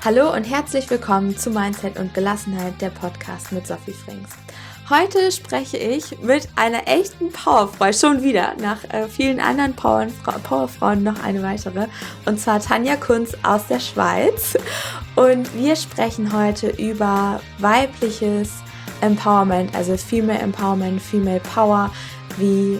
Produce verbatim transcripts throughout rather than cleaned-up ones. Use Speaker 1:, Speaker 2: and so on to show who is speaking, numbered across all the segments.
Speaker 1: Hallo und herzlich willkommen zu Mindset und Gelassenheit, der Podcast mit Sophie Frings. Heute spreche ich mit einer echten Powerfrau, schon wieder, nach äh, vielen anderen Power Powerfrauen noch eine weitere, und zwar Tanja Kunz aus der Schweiz. Und wir sprechen heute über weibliches Empowerment, also Female Empowerment, Female Power, wie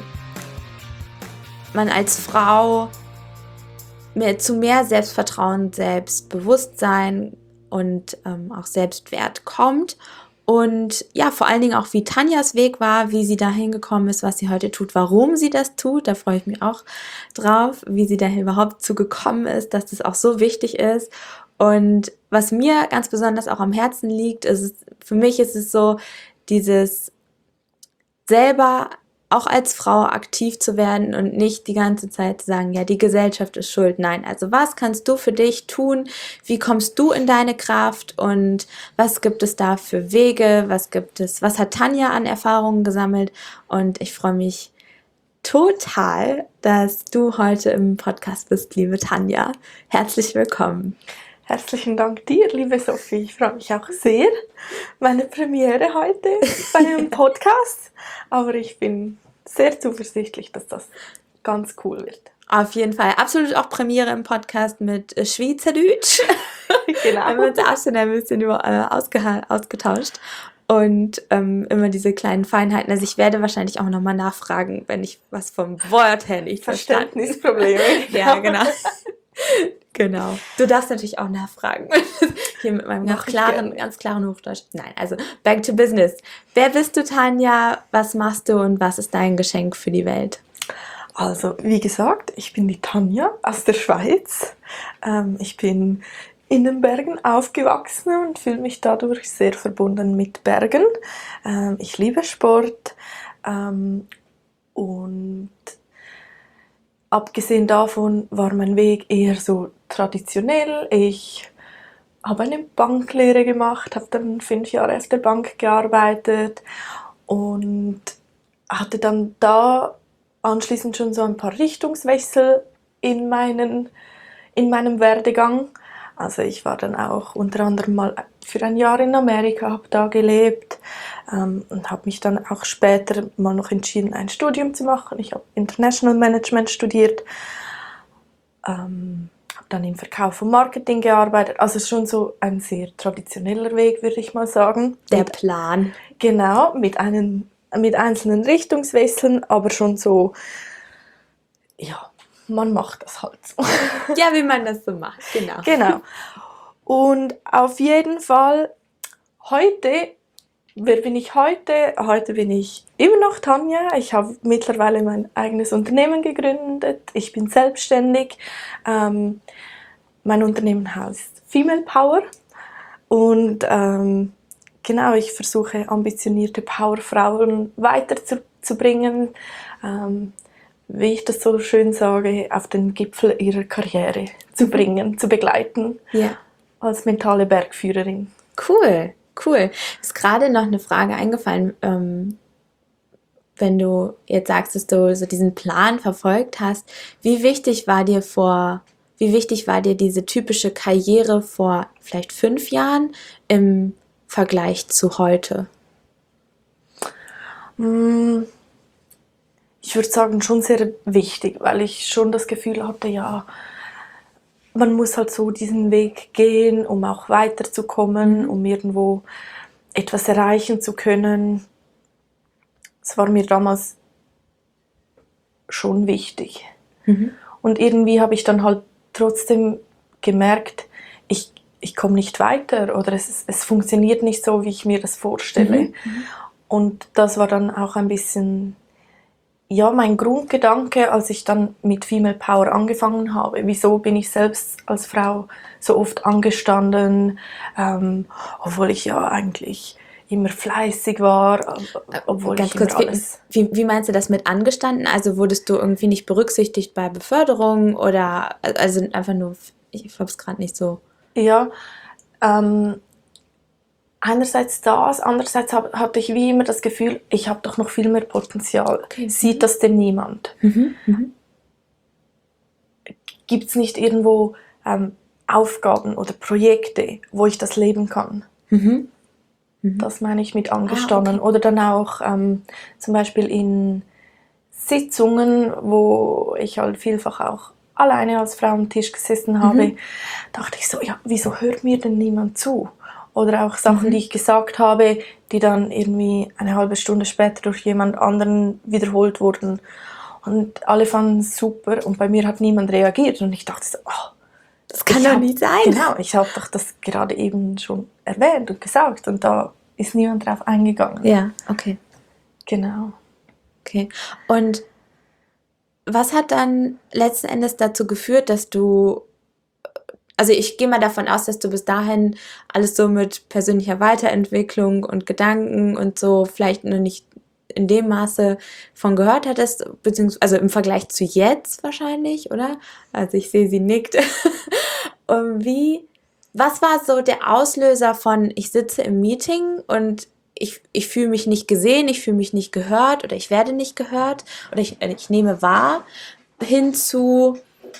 Speaker 1: man als Frau mehr, zu mehr Selbstvertrauen, Selbstbewusstsein und ähm, auch Selbstwert kommt. Und ja, vor allen Dingen auch, wie Tanjas Weg war, wie sie dahin gekommen ist, was sie heute tut, warum sie das tut. Da freue ich mich auch drauf, wie sie da überhaupt zu gekommen ist, dass das auch so wichtig ist. Und was mir ganz besonders auch am Herzen liegt, ist, für mich ist es so, dieses selber auch als Frau aktiv zu werden und nicht die ganze Zeit zu sagen, ja, die Gesellschaft ist schuld. Nein, also was kannst du für dich tun? Wie kommst du in deine Kraft? Und was gibt es da für Wege? Was gibt es, was hat Tanja an Erfahrungen gesammelt? Und ich freue mich total, dass du heute im Podcast bist, liebe Tanja. Herzlich willkommen.
Speaker 2: Herzlichen Dank dir, liebe Sophie. Ich freue mich auch sehr. Meine Premiere heute bei einem Podcast. Aber ich bin sehr zuversichtlich, dass das ganz cool wird.
Speaker 1: Auf jeden Fall. Absolut auch Premiere im Podcast mit äh, Schweizerdeutsch. Genau. Haben wir uns auch schon ein bisschen über, äh, ausge- ausgetauscht. Und ähm, immer diese kleinen Feinheiten. Also ich werde wahrscheinlich auch nochmal nachfragen, wenn ich was vom Wort her nicht verstanden habe.
Speaker 2: Verständnisprobleme.
Speaker 1: Ja, genau. Genau. Du darfst natürlich auch nachfragen. Hier mit meinem ganz klaren, ganz klaren Hochdeutsch. Nein, also back to business. Wer bist du, Tanja? Was machst du und was ist dein Geschenk für die Welt?
Speaker 2: Also, wie gesagt, ich bin die Tanja aus der Schweiz. Ähm, ich bin in den Bergen aufgewachsen und fühle mich dadurch sehr verbunden mit Bergen. Ähm, ich liebe Sport ähm, und abgesehen davon war mein Weg eher so traditionell. Ich habe eine Banklehre gemacht, habe dann fünf Jahre auf der Bank gearbeitet und hatte dann da anschließend schon so ein paar Richtungswechsel in, meinen, in meinem Werdegang. Also ich war dann auch unter anderem mal für ein Jahr in Amerika, habe da gelebt ähm, und habe mich dann auch später mal noch entschieden, ein Studium zu machen. Ich habe International Management studiert, ähm, habe dann im Verkauf und Marketing gearbeitet. Also schon so ein sehr traditioneller Weg, würde ich mal sagen.
Speaker 1: Der Plan.
Speaker 2: Genau, mit, einen, mit einzelnen Richtungswechseln, aber schon so, ja, man macht das halt so.
Speaker 1: Ja, wie man das so macht, genau.
Speaker 2: Genau. Und auf jeden Fall, heute, wer bin ich heute? Heute bin ich immer noch Tanja. Ich habe mittlerweile mein eigenes Unternehmen gegründet. Ich bin selbstständig. Ähm, mein Unternehmen heißt Female Power. Und ähm, genau, ich versuche ambitionierte Powerfrauen weiterzubringen. Ähm, wie ich das so schön sage, auf den Gipfel ihrer Karriere zu bringen, zu begleiten,
Speaker 1: ja.
Speaker 2: Als mentale Bergführerin.
Speaker 1: Cool, cool. Mir ist gerade noch eine Frage eingefallen, ähm, wenn du jetzt sagst, dass du so diesen Plan verfolgt hast, wie wichtig war dir vor, wie wichtig war dir diese typische Karriere vor vielleicht fünf Jahren im Vergleich zu heute?
Speaker 2: Mm. Ich würde sagen, schon sehr wichtig, weil ich schon das Gefühl hatte, ja, man muss halt so diesen Weg gehen, um auch weiterzukommen, mhm. um irgendwo etwas erreichen zu können. Das war mir damals schon wichtig. Mhm. Und irgendwie habe ich dann halt trotzdem gemerkt, ich, ich komme nicht weiter oder es, es funktioniert nicht so, wie ich mir das vorstelle. Mhm. Und das war dann auch ein bisschen... Ja, mein Grundgedanke, als ich dann mit Female Power angefangen habe, wieso bin ich selbst als Frau so oft angestanden, ähm, obwohl ich ja eigentlich immer fleißig war, obwohl
Speaker 1: Ganz
Speaker 2: ich
Speaker 1: kurz,
Speaker 2: immer alles...
Speaker 1: Wie, wie meinst du das mit angestanden? Also wurdest du irgendwie nicht berücksichtigt bei Beförderung oder also einfach nur, ich habe es gerade nicht so...
Speaker 2: Ja, ähm, einerseits das, andererseits hatte ich wie immer das Gefühl, ich habe doch noch viel mehr Potenzial. Okay. Sieht das denn niemand? Mhm. Mhm. Gibt es nicht irgendwo ähm, Aufgaben oder Projekte, wo ich das leben kann.
Speaker 1: Mhm. Mhm.
Speaker 2: Das meine ich mit angestanden.
Speaker 1: Ah, okay.
Speaker 2: Oder dann auch ähm, zum Beispiel in Sitzungen, wo ich halt vielfach auch alleine als Frau am Tisch gesessen habe,
Speaker 1: Mhm.
Speaker 2: dachte ich so, ja, wieso hört mir denn niemand zu? Oder auch Sachen,
Speaker 1: Mhm.
Speaker 2: die ich gesagt habe, die dann irgendwie eine halbe Stunde später durch jemand anderen wiederholt wurden. Und alle fanden es super und bei mir hat niemand reagiert. Und ich dachte so, oh,
Speaker 1: Das kann
Speaker 2: ich
Speaker 1: doch
Speaker 2: hab,
Speaker 1: nicht sein.
Speaker 2: Genau, ich habe doch das gerade eben schon erwähnt und gesagt und da ist niemand drauf eingegangen.
Speaker 1: Ja, okay.
Speaker 2: Genau.
Speaker 1: Okay. Und was hat dann letzten Endes dazu geführt, dass du, also ich gehe mal davon aus, dass du bis dahin alles so mit persönlicher Weiterentwicklung und Gedanken und so vielleicht noch nicht in dem Maße von gehört hattest, beziehungsweise also im Vergleich zu jetzt wahrscheinlich, oder? Also ich sehe, sie nickt. Und wie, was war so der Auslöser von, ich sitze im Meeting und ich, ich fühle mich nicht gesehen, ich fühle mich nicht gehört oder ich werde nicht gehört oder ich, ich nehme wahr, hin zu,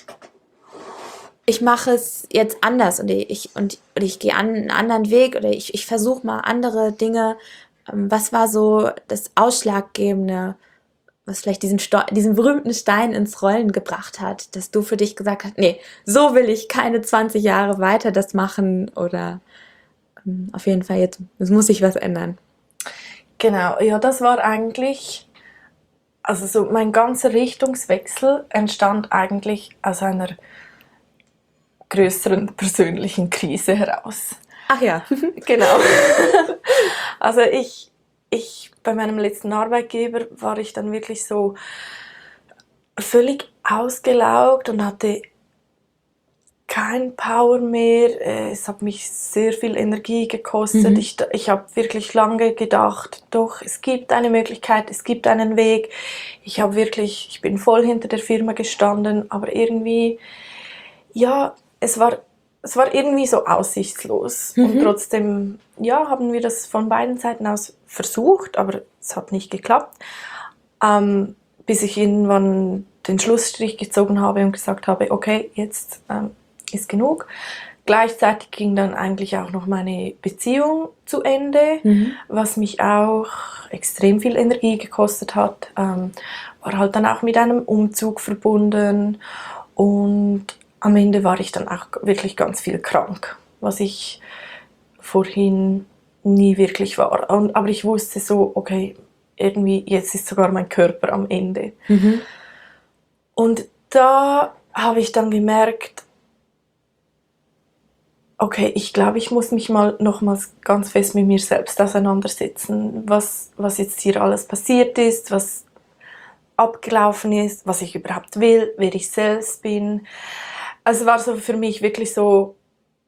Speaker 1: ich mache es jetzt anders und ich, und, und ich gehe an einen anderen Weg oder ich, ich versuche mal andere Dinge. Ähm, Was war so das Ausschlaggebende, was vielleicht diesen, Sto diesen berühmten Stein ins Rollen gebracht hat, dass du für dich gesagt hast, nee, so will ich keine zwanzig Jahre weiter das machen oder ähm, auf jeden Fall jetzt, es muss sich was ändern.
Speaker 2: Genau, ja, das war eigentlich, also so mein ganzer Richtungswechsel entstand eigentlich aus einer größeren persönlichen Krise heraus.
Speaker 1: Ach ja.
Speaker 2: Genau. Also ich, ich, bei meinem letzten Arbeitgeber war ich dann wirklich so völlig ausgelaugt und hatte kein Power mehr. Es hat mich sehr viel Energie gekostet.
Speaker 1: Mhm.
Speaker 2: Ich, ich habe wirklich lange gedacht, doch, es gibt eine Möglichkeit, es gibt einen Weg. Ich habe wirklich, ich bin voll hinter der Firma gestanden, aber irgendwie, ja, es war, es war irgendwie so aussichtslos.
Speaker 1: Mhm.
Speaker 2: Und trotzdem, ja, haben wir das von beiden Seiten aus versucht, aber es hat nicht geklappt. Ähm, bis ich irgendwann den Schlussstrich gezogen habe und gesagt habe, okay, jetzt ähm, ist genug. Gleichzeitig ging dann eigentlich auch noch meine Beziehung zu Ende,
Speaker 1: Mhm.
Speaker 2: was mich auch extrem viel Energie gekostet hat. Ähm, war halt dann auch mit einem Umzug verbunden und am Ende war ich dann auch wirklich ganz viel krank, was ich vorhin nie wirklich war. Und, aber ich wusste so, okay, irgendwie jetzt ist sogar mein Körper am Ende.
Speaker 1: Mhm.
Speaker 2: Und da habe ich dann gemerkt, okay, ich glaube, ich muss mich mal nochmals ganz fest mit mir selbst auseinandersetzen, was, was jetzt hier alles passiert ist, was abgelaufen ist, was ich überhaupt will, wer ich selbst bin. Also es war so für mich wirklich so,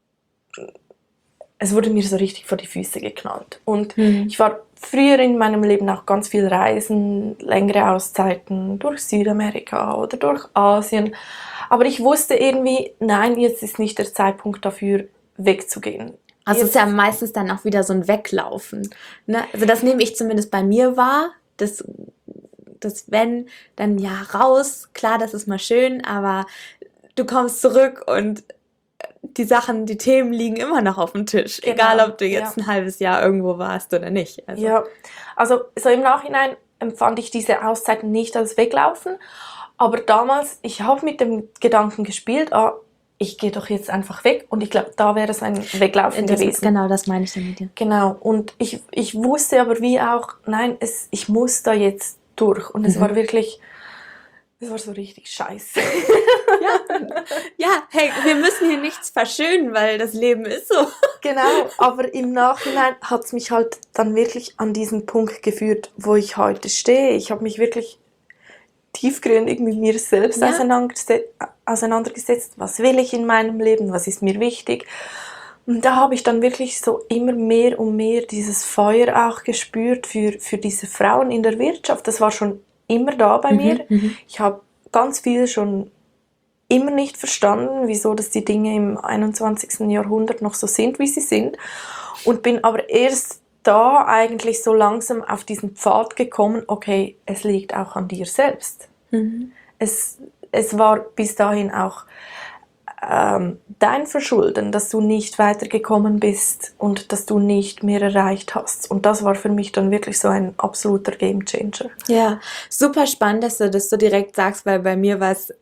Speaker 2: es wurde mir so richtig vor die Füße geknallt. Und
Speaker 1: Mhm.
Speaker 2: ich war früher in meinem Leben auch ganz viel reisen, längere Auszeiten durch Südamerika oder durch Asien. Aber ich wusste irgendwie, nein, jetzt ist nicht der Zeitpunkt dafür, wegzugehen.
Speaker 1: Also es
Speaker 2: Jetzt,
Speaker 1: ist ja meistens dann auch wieder so ein Weglaufen. Ne? Also das nehme ich zumindest bei mir wahr, dass, dass wenn, dann ja raus, klar, das ist mal schön, aber du kommst zurück und die Sachen, die Themen liegen immer noch auf dem Tisch.
Speaker 2: Genau,
Speaker 1: Egal, ob du jetzt
Speaker 2: ja.
Speaker 1: ein halbes Jahr irgendwo warst oder nicht. Also.
Speaker 2: Ja, also so im Nachhinein empfand ich diese Auszeiten nicht als Weglaufen. Aber damals, ich habe mit dem Gedanken gespielt, ah, ich gehe doch jetzt einfach weg. Und ich glaube, da wäre es ein Weglaufen
Speaker 1: Das,
Speaker 2: gewesen.
Speaker 1: genau, das meine ich dann mit dir.
Speaker 2: Genau. Und ich, ich wusste aber wie auch, nein, es, ich muss da jetzt durch. Und es
Speaker 1: Mhm.
Speaker 2: war wirklich, es war so richtig scheiße.
Speaker 1: Ja. Ja, hey, wir müssen hier nichts verschönen, weil das Leben ist so.
Speaker 2: Genau, aber im Nachhinein hat es mich halt dann wirklich an diesen Punkt geführt, wo ich heute stehe. Ich habe mich wirklich tiefgründig mit mir selbst
Speaker 1: Ja.
Speaker 2: auseinandergesetzt, auseinandergesetzt. Was will ich in meinem Leben? Was ist mir wichtig? Und da habe ich dann wirklich so immer mehr und mehr dieses Feuer auch gespürt für, für diese Frauen in der Wirtschaft. Das war schon immer da bei mir.
Speaker 1: Mhm.
Speaker 2: Ich habe ganz viel schon immer nicht verstanden, wieso dass die Dinge im einundzwanzigsten Jahrhundert noch so sind, wie sie sind. Und bin aber erst da eigentlich so langsam auf diesen Pfad gekommen, okay, es liegt auch an dir selbst.
Speaker 1: Mhm.
Speaker 2: Es, es war bis dahin auch ähm, dein Verschulden, dass du nicht weitergekommen bist und dass du nicht mehr erreicht hast. Und das war für mich dann wirklich so ein absoluter Gamechanger.
Speaker 1: Ja, super spannend, dass du das so direkt sagst, weil bei mir war es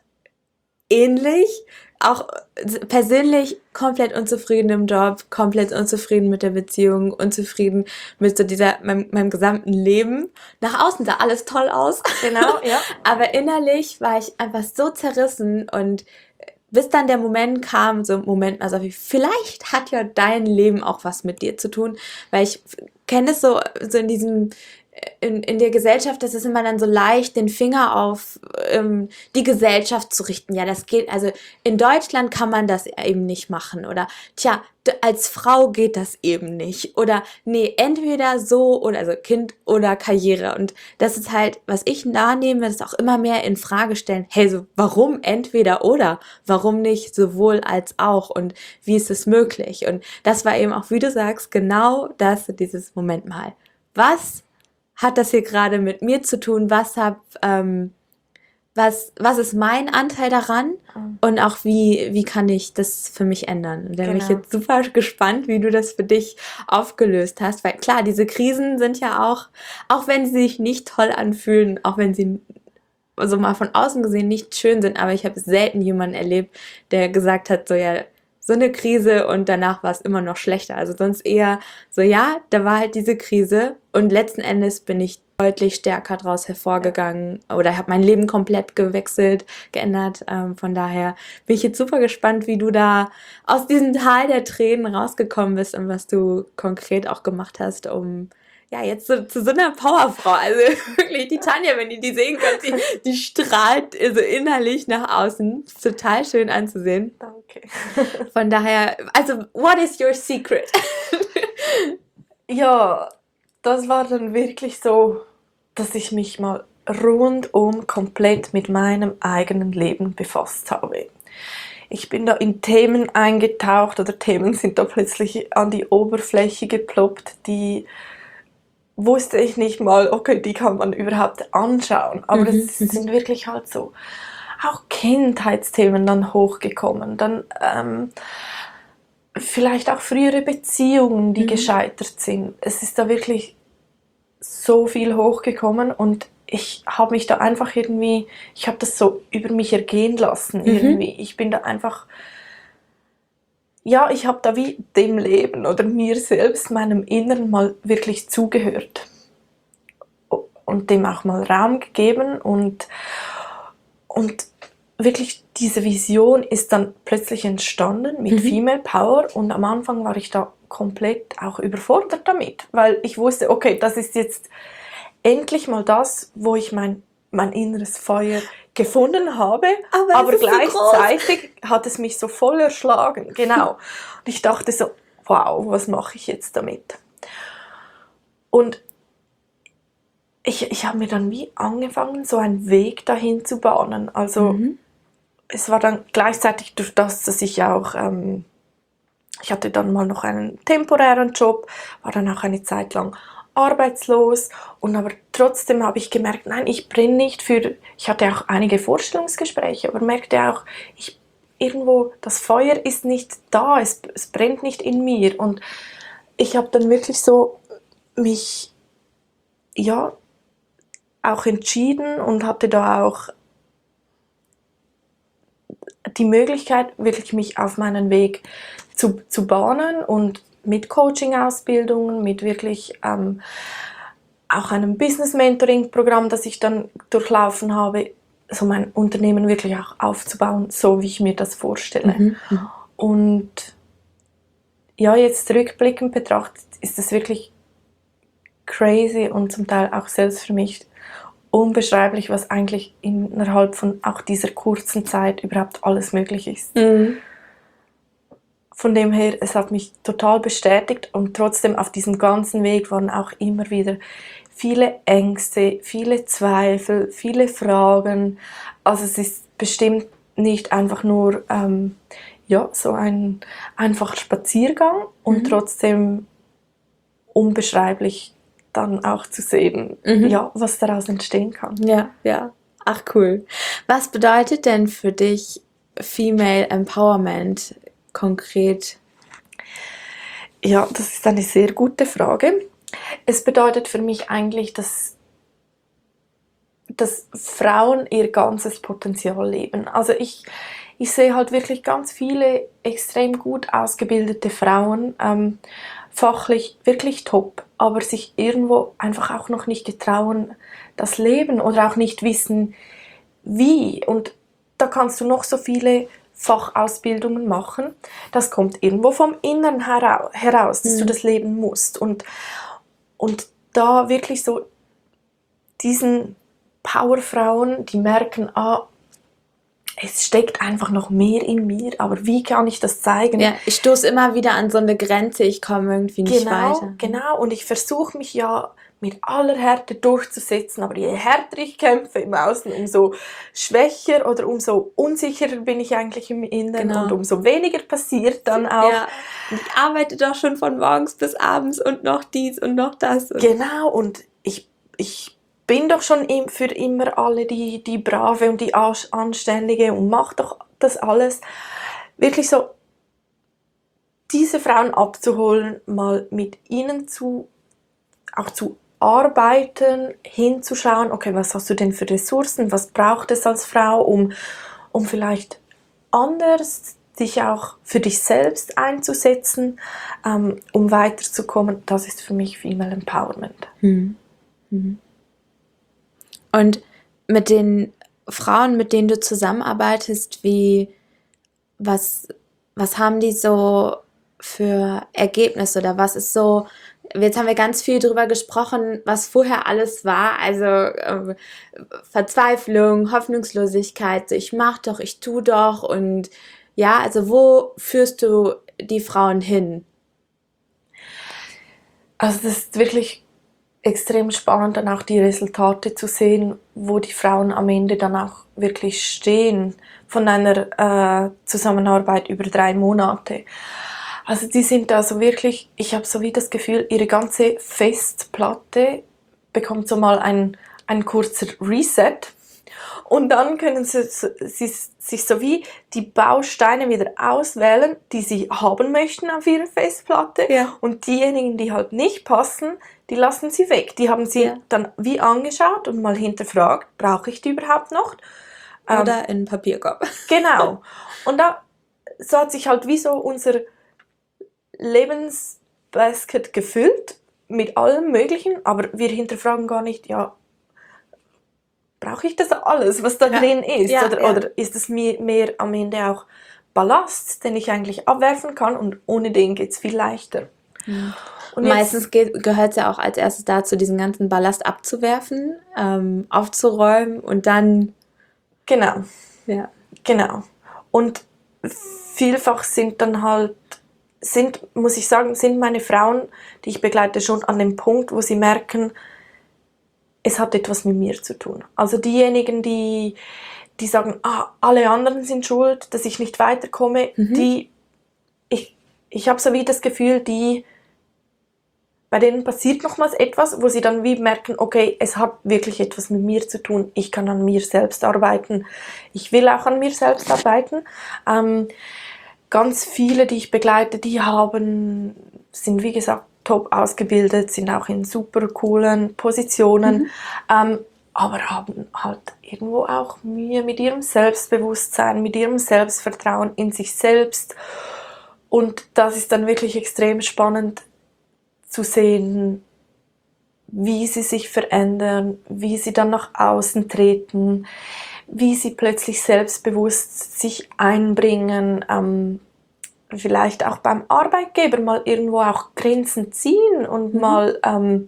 Speaker 1: ähnlich. Auch persönlich komplett unzufrieden im Job, komplett unzufrieden mit der Beziehung, unzufrieden mit so dieser, meinem, meinem gesamten Leben. Nach außen sah alles toll aus.
Speaker 2: Genau, ja.
Speaker 1: Aber innerlich war ich einfach so zerrissen und bis dann der Moment kam, so Moment, also vielleicht hat ja dein Leben auch was mit dir zu tun, weil ich kenne es so, so in diesem In, in der Gesellschaft, das ist immer dann so leicht, den Finger auf ähm, die Gesellschaft zu richten. Ja, das geht, also in Deutschland kann man das eben nicht machen. Oder, tja, d- als Frau geht das eben nicht. Oder, nee, entweder so oder, also Kind oder Karriere. Und das ist halt, was ich wahrnehme, das auch immer mehr in Frage stellen. Hey, so, warum entweder oder? Warum nicht sowohl als auch? Und wie ist es möglich? Und das war eben auch, wie du sagst, genau das, dieses Moment mal. Was hat das hier gerade mit mir zu tun? Was hab, ähm, was, was ist mein Anteil daran?
Speaker 2: Mhm.
Speaker 1: Und auch wie, wie kann ich das für mich ändern? Und da bin ich
Speaker 2: Genau.
Speaker 1: jetzt super gespannt, wie du das für dich aufgelöst hast. Weil klar, diese Krisen sind ja auch, auch wenn sie sich nicht toll anfühlen, auch wenn sie also mal von außen gesehen nicht schön sind, aber ich habe selten jemanden erlebt, der gesagt hat, so ja, so eine Krise und danach war es immer noch schlechter. Also sonst eher so, ja, da war halt diese Krise und letzten Endes bin ich deutlich stärker daraus hervorgegangen oder habe mein Leben komplett gewechselt, geändert. Ähm, von daher bin ich jetzt super gespannt, wie du da aus diesem Tal der Tränen rausgekommen bist und was du konkret auch gemacht hast, um ja, jetzt so, zu so einer Powerfrau, also wirklich, die Tanja, wenn ihr die sehen könnt, die, die strahlt so innerlich nach außen, ist total schön anzusehen.
Speaker 2: Danke.
Speaker 1: Von daher, also, what is your secret?
Speaker 2: Ja, das war dann wirklich so, dass ich mich mal rundum komplett mit meinem eigenen Leben befasst habe. Ich bin da in Themen eingetaucht oder Themen sind da plötzlich an die Oberfläche geploppt, die wusste ich nicht mal, okay, die kann man überhaupt anschauen. Aber
Speaker 1: Mhm,
Speaker 2: es sind wirklich halt so auch Kindheitsthemen dann hochgekommen. Dann ähm, vielleicht auch frühere Beziehungen, die
Speaker 1: Mhm.
Speaker 2: gescheitert sind. Es ist da wirklich so viel hochgekommen und ich habe mich da einfach irgendwie, ich habe das so über mich ergehen lassen
Speaker 1: Mhm.
Speaker 2: irgendwie. Ich bin da einfach, ja, ich habe da wie dem Leben oder mir selbst, meinem Inneren mal wirklich zugehört und dem auch mal Raum gegeben und, und wirklich diese Vision ist dann plötzlich entstanden mit
Speaker 1: Mhm.
Speaker 2: Female Power und am Anfang war ich da komplett auch überfordert damit, weil ich wusste, okay, das ist jetzt endlich mal das, wo ich mein, mein inneres Feuer gefunden habe,
Speaker 1: Aber
Speaker 2: aber,
Speaker 1: es ist so
Speaker 2: gleichzeitig hat es mich so voll erschlagen. Genau. Und ich dachte so, wow, was mache ich jetzt damit? Und ich, ich habe mir dann wie angefangen, so einen Weg dahin zu bahnen. Also
Speaker 1: Mhm.
Speaker 2: es war dann gleichzeitig durch das, dass ich auch, ähm, ich hatte dann mal noch einen temporären Job, war dann auch eine Zeit lang arbeitslos und aber trotzdem habe ich gemerkt, nein, ich brenne nicht für, ich hatte auch einige Vorstellungsgespräche, aber merkte auch, ich irgendwo, das Feuer ist nicht da, es, es brennt nicht in mir und ich habe dann wirklich so mich, ja, auch entschieden und hatte da auch die Möglichkeit, wirklich mich auf meinen Weg zu, zu bahnen und mit Coaching-Ausbildungen, mit wirklich ähm, auch einem Business-Mentoring-Programm, das ich dann durchlaufen habe, so mein Unternehmen wirklich auch aufzubauen, so wie ich mir das vorstelle.
Speaker 1: Mhm. Mhm.
Speaker 2: Und ja, jetzt rückblickend betrachtet, ist es wirklich crazy und zum Teil auch selbst für mich unbeschreiblich, was eigentlich innerhalb von auch dieser kurzen Zeit überhaupt alles möglich ist.
Speaker 1: Mhm.
Speaker 2: Von dem her, es hat mich total bestätigt und trotzdem auf diesem ganzen Weg waren auch immer wieder viele Ängste, viele Zweifel, viele Fragen. Also es ist bestimmt nicht einfach nur ähm, ja, so ein einfacher Spaziergang und
Speaker 1: Mhm.
Speaker 2: trotzdem unbeschreiblich dann auch zu sehen,
Speaker 1: Mhm.
Speaker 2: ja, was daraus entstehen kann.
Speaker 1: Ja, ja. Ach cool. Was bedeutet denn für dich Female Empowerment konkret?
Speaker 2: Ja, das ist eine sehr gute Frage. Es bedeutet für mich eigentlich, dass, dass Frauen ihr ganzes Potenzial leben. Also ich, ich sehe halt wirklich ganz viele extrem gut ausgebildete Frauen, ähm, fachlich wirklich top, aber sich irgendwo einfach auch noch nicht getrauen, das Leben oder auch nicht wissen, wie. Und da kannst du noch so viele Fachausbildungen machen. Das kommt irgendwo vom Inneren heraus, dass mhm. du das leben musst. Und, und da wirklich so diesen Powerfrauen, die merken, ah, es steckt einfach noch mehr in mir, aber wie kann ich das zeigen?
Speaker 1: Ja, ich stoße immer wieder an so eine Grenze, ich komme irgendwie nicht
Speaker 2: genau,
Speaker 1: weiter.
Speaker 2: Genau, und ich versuche mich ja mit aller Härte durchzusetzen, aber je härter ich kämpfe im Außen, umso schwächer oder umso unsicherer bin ich eigentlich im Inneren genau. und umso weniger passiert dann auch.
Speaker 1: Ja. Und ich arbeite doch schon von morgens bis abends und noch dies und noch das. Und
Speaker 2: genau, und ich, ich bin doch schon für immer alle die, die Brave und die Anständige und mach doch das alles. Wirklich so, diese Frauen abzuholen, mal mit ihnen zu, auch zu arbeiten, hinzuschauen, okay, was hast du denn für Ressourcen, was braucht es als Frau, um, um vielleicht anders dich auch für dich selbst einzusetzen, ähm, um weiterzukommen. Das ist für mich Female Empowerment.
Speaker 1: Hm. Hm. Und mit den Frauen, mit denen du zusammenarbeitest, wie, was, was haben die so für Ergebnisse oder was ist so, jetzt haben wir ganz viel darüber gesprochen, was vorher alles war, also äh, Verzweiflung, Hoffnungslosigkeit, so ich mach doch, ich tu doch und ja, also wo führst du die Frauen hin?
Speaker 2: Also das ist wirklich extrem spannend, dann auch die Resultate zu sehen, wo die Frauen am Ende dann auch wirklich stehen von einer äh, Zusammenarbeit über drei Monate. Also die sind da so wirklich, ich habe so wie das Gefühl, ihre ganze Festplatte bekommt so mal ein, ein kurzer Reset und dann können sie, sie sich so wie die Bausteine wieder auswählen, die sie haben möchten auf ihrer Festplatte
Speaker 1: ja.
Speaker 2: und diejenigen, die halt nicht passen, die lassen sie weg. Die haben sie ja. dann wie angeschaut und mal hinterfragt, brauche ich die überhaupt noch?
Speaker 1: Oder ähm, in den Papierkorb.
Speaker 2: Genau. Und da so hat sich halt wie so unser Lebensbasket gefüllt mit allem Möglichen, aber wir hinterfragen gar nicht, ja, brauche ich das alles, was da ja. drin ist?
Speaker 1: Ja,
Speaker 2: oder,
Speaker 1: ja.
Speaker 2: oder ist es mir mehr am Ende auch Ballast, den ich eigentlich abwerfen kann und ohne den geht es viel leichter.
Speaker 1: Mhm. Und meistens gehört es ja auch als erstes dazu, diesen ganzen Ballast abzuwerfen, ähm, aufzuräumen und dann...
Speaker 2: Genau.
Speaker 1: Ja.
Speaker 2: Genau. Und vielfach sind dann halt sind, muss ich sagen, sind meine Frauen, die ich begleite, schon an dem Punkt, wo sie merken, es hat etwas mit mir zu tun. Also diejenigen, die, die sagen, ah, alle anderen sind schuld, dass ich nicht weiterkomme, mhm. die, ich, ich habe so wie das Gefühl, die, bei denen passiert nochmals etwas, wo sie dann wie merken, okay, es hat wirklich etwas mit mir zu tun, ich kann an mir selbst arbeiten, ich will auch an mir selbst arbeiten. Ähm, Ganz viele, die ich begleite, die haben, sind wie gesagt top ausgebildet, sind auch in super coolen Positionen, mhm. ähm, aber haben halt irgendwo auch Mühe mit ihrem Selbstbewusstsein, mit ihrem Selbstvertrauen in sich selbst. Und das ist dann wirklich extrem spannend zu sehen, wie sie sich verändern, wie sie dann nach außen treten, wie sie plötzlich selbstbewusst sich einbringen, ähm, vielleicht auch beim Arbeitgeber mal irgendwo auch Grenzen ziehen und mhm. mal ähm,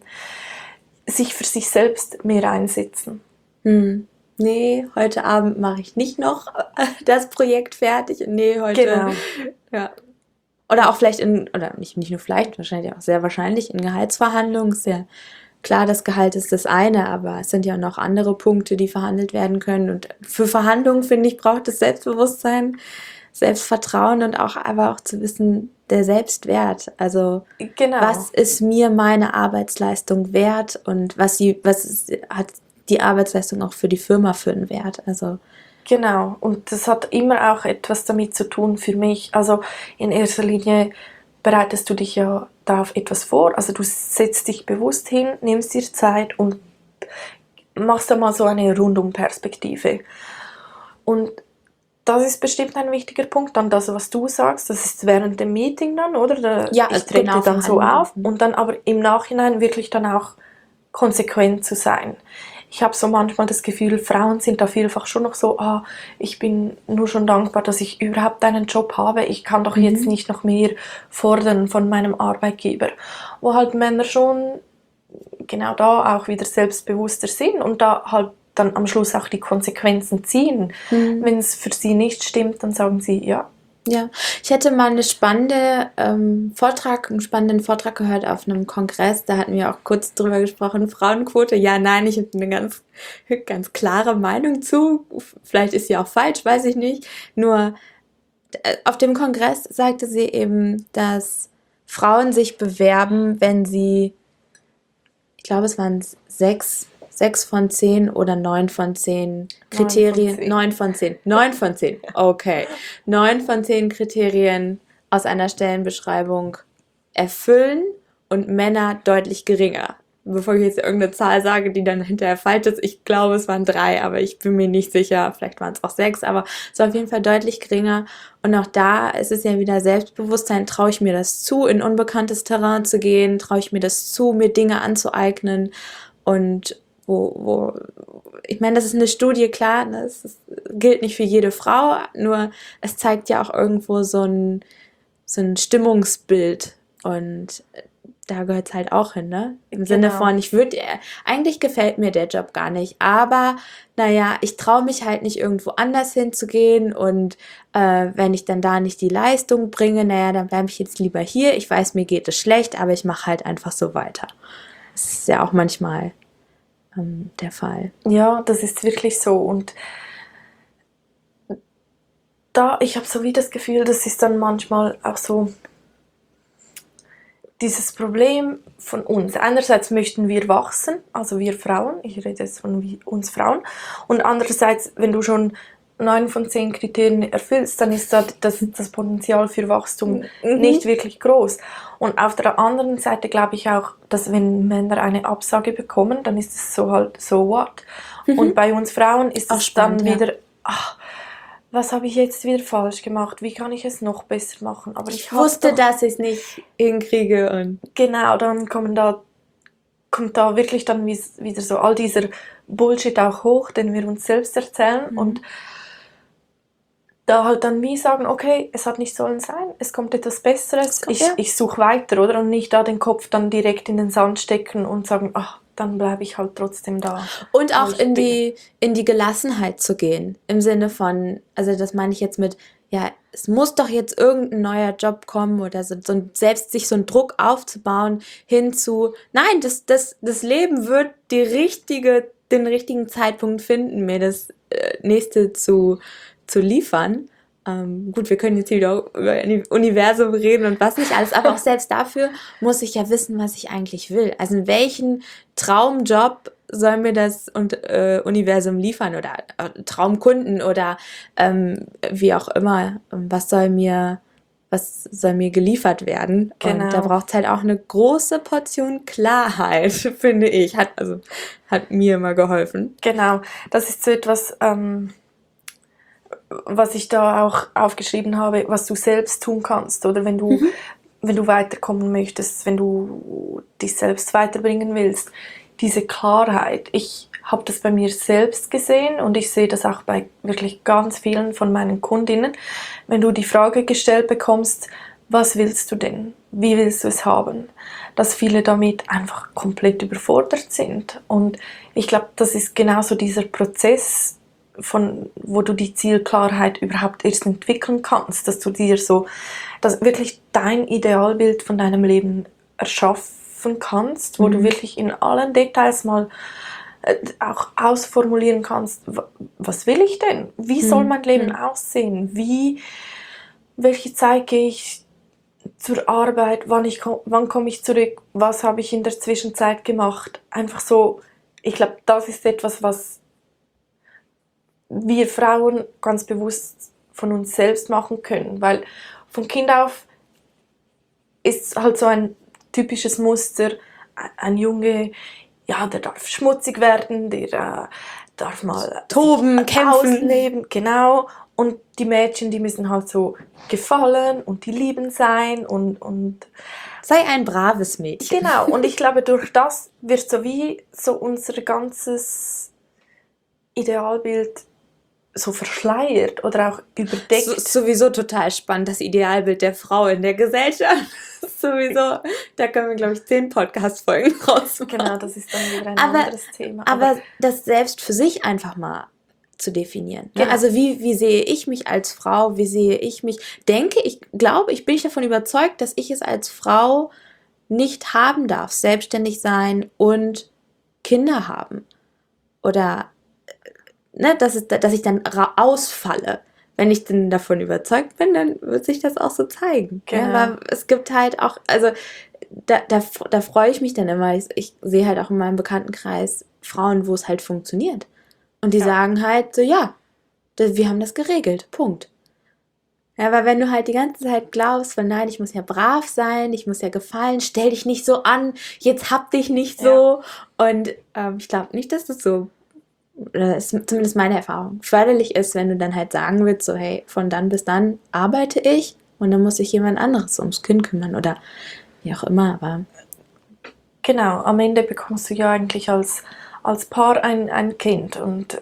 Speaker 2: sich für sich selbst mehr einsetzen.
Speaker 1: Hm. Nee, heute Abend mache ich nicht noch das Projekt fertig. Nee, heute...
Speaker 2: Genau.
Speaker 1: Ja. Oder auch vielleicht in, oder nicht, nicht nur vielleicht, wahrscheinlich auch sehr wahrscheinlich in Gehaltsverhandlungen. Ist ja klar, das Gehalt ist das eine, aber es sind ja noch andere Punkte, die verhandelt werden können. Und für Verhandlungen, finde ich, braucht es Selbstbewusstsein, Selbstvertrauen und auch aber auch zu wissen, der Selbstwert. Also
Speaker 2: genau.
Speaker 1: Was ist mir meine Arbeitsleistung wert und was, sie, was ist, hat die Arbeitsleistung auch für die Firma für einen Wert? Also
Speaker 2: Genau, und das hat immer auch etwas damit zu tun für mich. Also in erster Linie bereitest du dich ja da auf etwas vor. Also du setzt dich bewusst hin, nimmst dir Zeit und machst da mal so eine Rundumperspektive. Und das ist bestimmt ein wichtiger Punkt. Dann das, was du sagst, das ist während dem Meeting dann, oder? Da,
Speaker 1: Ja,
Speaker 2: ich trete
Speaker 1: genau,
Speaker 2: dann so
Speaker 1: verhandeln.
Speaker 2: auf und dann aber im Nachhinein wirklich dann auch konsequent zu sein. Ich habe so manchmal das Gefühl, Frauen sind da vielfach schon noch so, ah, ich bin nur schon dankbar, dass ich überhaupt einen Job habe. Ich kann doch
Speaker 1: Mhm.
Speaker 2: jetzt nicht noch mehr fordern von meinem Arbeitgeber. Wo halt Männer schon genau da auch wieder selbstbewusster sind und da halt dann am Schluss auch die Konsequenzen ziehen.
Speaker 1: Mhm.
Speaker 2: Wenn es für sie nicht stimmt, dann sagen sie, ja.
Speaker 1: Ja, ich hätte mal eine spannende ähm, Vortrag, einen spannenden Vortrag gehört auf einem Kongress. Da hatten wir auch kurz drüber gesprochen, Frauenquote. Ja, nein, ich habe eine ganz, ganz klare Meinung zu. Vielleicht ist sie auch falsch, weiß ich nicht. Nur äh, auf dem Kongress sagte sie eben, dass Frauen sich bewerben, wenn sie, ich glaube, es waren sechs, sechs von zehn oder neun von zehn Kriterien. Neun von zehn. Neun von zehn. Okay. Neun von zehn Kriterien aus einer Stellenbeschreibung erfüllen und Männer deutlich geringer. Bevor ich jetzt irgendeine Zahl sage, die dann hinterher falsch ist, ich glaube, es waren drei, aber ich bin mir nicht sicher. Vielleicht waren es auch sechs, aber es war auf jeden Fall deutlich geringer. Und auch da ist es ja wieder Selbstbewusstsein. Traue ich mir das zu, in unbekanntes Terrain zu gehen? Traue ich mir das zu, mir Dinge anzueignen? Und wo, wo, ich meine, das ist eine Studie, klar, das ist, gilt nicht für jede Frau, nur es zeigt ja auch irgendwo so ein, so ein Stimmungsbild und da gehört es halt auch hin, ne? Im
Speaker 2: Genau.
Speaker 1: Sinne von, ich würde, eigentlich gefällt mir der Job gar nicht, aber naja, ich traue mich halt nicht irgendwo anders hinzugehen und äh, wenn ich dann da nicht die Leistung bringe, naja, dann bleibe ich jetzt lieber hier. Ich weiß, mir geht es schlecht, aber ich mache halt einfach so weiter. Das ist ja auch manchmal ähm, der Fall.
Speaker 2: Ja, das ist wirklich so und da, ich habe so wie das Gefühl, das ist dann manchmal auch so dieses Problem von uns. Einerseits möchten wir wachsen, also wir Frauen, ich rede jetzt von uns Frauen, und andererseits, wenn du schon neun von zehn Kriterien erfüllst, dann ist da das, das Potenzial für Wachstum
Speaker 1: Mhm.
Speaker 2: nicht wirklich groß. Und auf der anderen Seite glaube ich auch, dass wenn Männer eine Absage bekommen, dann ist es so halt, so what.
Speaker 1: Mhm.
Speaker 2: Und bei uns Frauen ist
Speaker 1: Auch
Speaker 2: es
Speaker 1: spannend,
Speaker 2: dann
Speaker 1: ja.
Speaker 2: wieder, ach, was habe ich jetzt wieder falsch gemacht? Wie kann ich es noch besser machen? Aber ich,
Speaker 1: Ich
Speaker 2: hab
Speaker 1: wusste,
Speaker 2: doch,
Speaker 1: dass ich es nicht hinkriege und
Speaker 2: genau, dann kommen da, kommt da wirklich dann wie- wieder so all dieser Bullshit auch hoch, den wir uns selbst erzählen
Speaker 1: Mhm.
Speaker 2: und da halt dann wie sagen, okay, es hat nicht sollen sein, es kommt etwas Besseres,
Speaker 1: kommt-
Speaker 2: ich,
Speaker 1: ja.
Speaker 2: ich suche weiter, oder? Und nicht da den Kopf dann direkt in den Sand stecken und sagen, ach, dann bleibe ich halt trotzdem da.
Speaker 1: Und
Speaker 2: wo
Speaker 1: auch
Speaker 2: ich
Speaker 1: in
Speaker 2: bin.
Speaker 1: die, in die Gelassenheit zu gehen. Im Sinne von, also das meine ich jetzt mit, ja, es muss doch jetzt irgendein neuer Job kommen oder so, so ein- selbst sich so einen Druck aufzubauen, hinzu, nein, das, das, das Leben wird die richtige, den richtigen Zeitpunkt finden, mir das äh, nächste zu, zu liefern. Ähm, gut, wir können jetzt hier wieder über ein Universum reden und was nicht alles, aber auch selbst dafür muss ich ja wissen, was ich eigentlich will. Also in welchen Traumjob soll mir das und, äh, Universum liefern oder äh, Traumkunden oder ähm, wie auch immer, was soll mir, was soll mir geliefert werden?
Speaker 2: Genau.
Speaker 1: Und da braucht es halt auch eine große Portion Klarheit, finde ich. Hat, also, hat mir immer geholfen.
Speaker 2: Genau, das ist so etwas, ähm, was ich da auch aufgeschrieben habe, was du selbst tun kannst, oder wenn du, wenn du weiterkommen möchtest, wenn du dich selbst weiterbringen willst, diese Klarheit. Ich habe das bei mir selbst gesehen und ich sehe das auch bei wirklich ganz vielen von meinen Kundinnen. Wenn du die Frage gestellt bekommst, was willst du denn? Wie willst du es haben? Dass viele damit einfach komplett überfordert sind. Und ich glaube, das ist genauso dieser Prozess, von, wo du die Zielklarheit überhaupt erst entwickeln kannst, dass du dir so, dass wirklich dein Idealbild von deinem Leben erschaffen kannst, wo
Speaker 1: Mhm.
Speaker 2: du wirklich in allen Details mal äh, auch ausformulieren kannst, wa- was will ich denn? Wie soll
Speaker 1: Mhm.
Speaker 2: mein Leben
Speaker 1: Mhm.
Speaker 2: aussehen? Wie, welche Zeit gehe ich zur Arbeit? Wann, ich, ko- wann komme ich zurück? Was habe ich in der Zwischenzeit gemacht? Einfach so, ich glaube, das ist etwas, was wir Frauen ganz bewusst von uns selbst machen können, weil von Kind auf ist halt so ein typisches Muster, ein Junge, ja, der darf schmutzig werden, der äh, darf mal
Speaker 1: toben, kämpfen,
Speaker 2: ausleben, genau. Und die Mädchen, die müssen halt so gefallen und die lieben sein und, und
Speaker 1: sei ein braves Mädchen.
Speaker 2: Genau, und ich glaube, durch das wird so wie so unser ganzes Idealbild so verschleiert oder auch überdeckt.
Speaker 1: So, sowieso total spannend, das Idealbild der Frau in der Gesellschaft. sowieso, da können wir, glaube ich, zehn Podcast-Folgen rausmachen.
Speaker 2: Genau, das ist dann wieder ein
Speaker 1: aber,
Speaker 2: anderes Thema.
Speaker 1: Aber, aber das selbst für sich einfach mal zu definieren. Ne?
Speaker 2: Genau.
Speaker 1: Also wie, wie sehe ich mich als Frau, wie sehe ich mich, denke ich, glaube ich, bin ich davon überzeugt, dass ich es als Frau nicht haben darf, selbstständig sein und Kinder haben. Oder ne, dass, es, dass ich dann ra- ausfalle. Wenn ich denn davon überzeugt bin, dann wird sich das auch so zeigen.
Speaker 2: Genau.
Speaker 1: Ja, aber es gibt halt auch, also da, da, da freue ich mich dann immer. Ich, ich sehe halt auch in meinem Bekanntenkreis Frauen, wo es halt funktioniert. Und die
Speaker 2: Ja.
Speaker 1: sagen halt so, ja, das, wir haben das geregelt, Punkt. Ja, aber wenn du halt die ganze Zeit glaubst, weil nein, ich muss ja brav sein, ich muss ja gefallen, stell dich nicht so an, jetzt hab dich nicht so. Ja. Und ähm, ich glaube nicht, dass das so, oder das ist zumindest meine Erfahrung, förderlich ist, wenn du dann halt sagen willst, so hey, von dann bis dann arbeite ich und dann muss sich jemand anderes ums Kind kümmern oder wie auch immer. Aber
Speaker 2: genau, am Ende bekommst du ja eigentlich als, als Paar ein, ein Kind und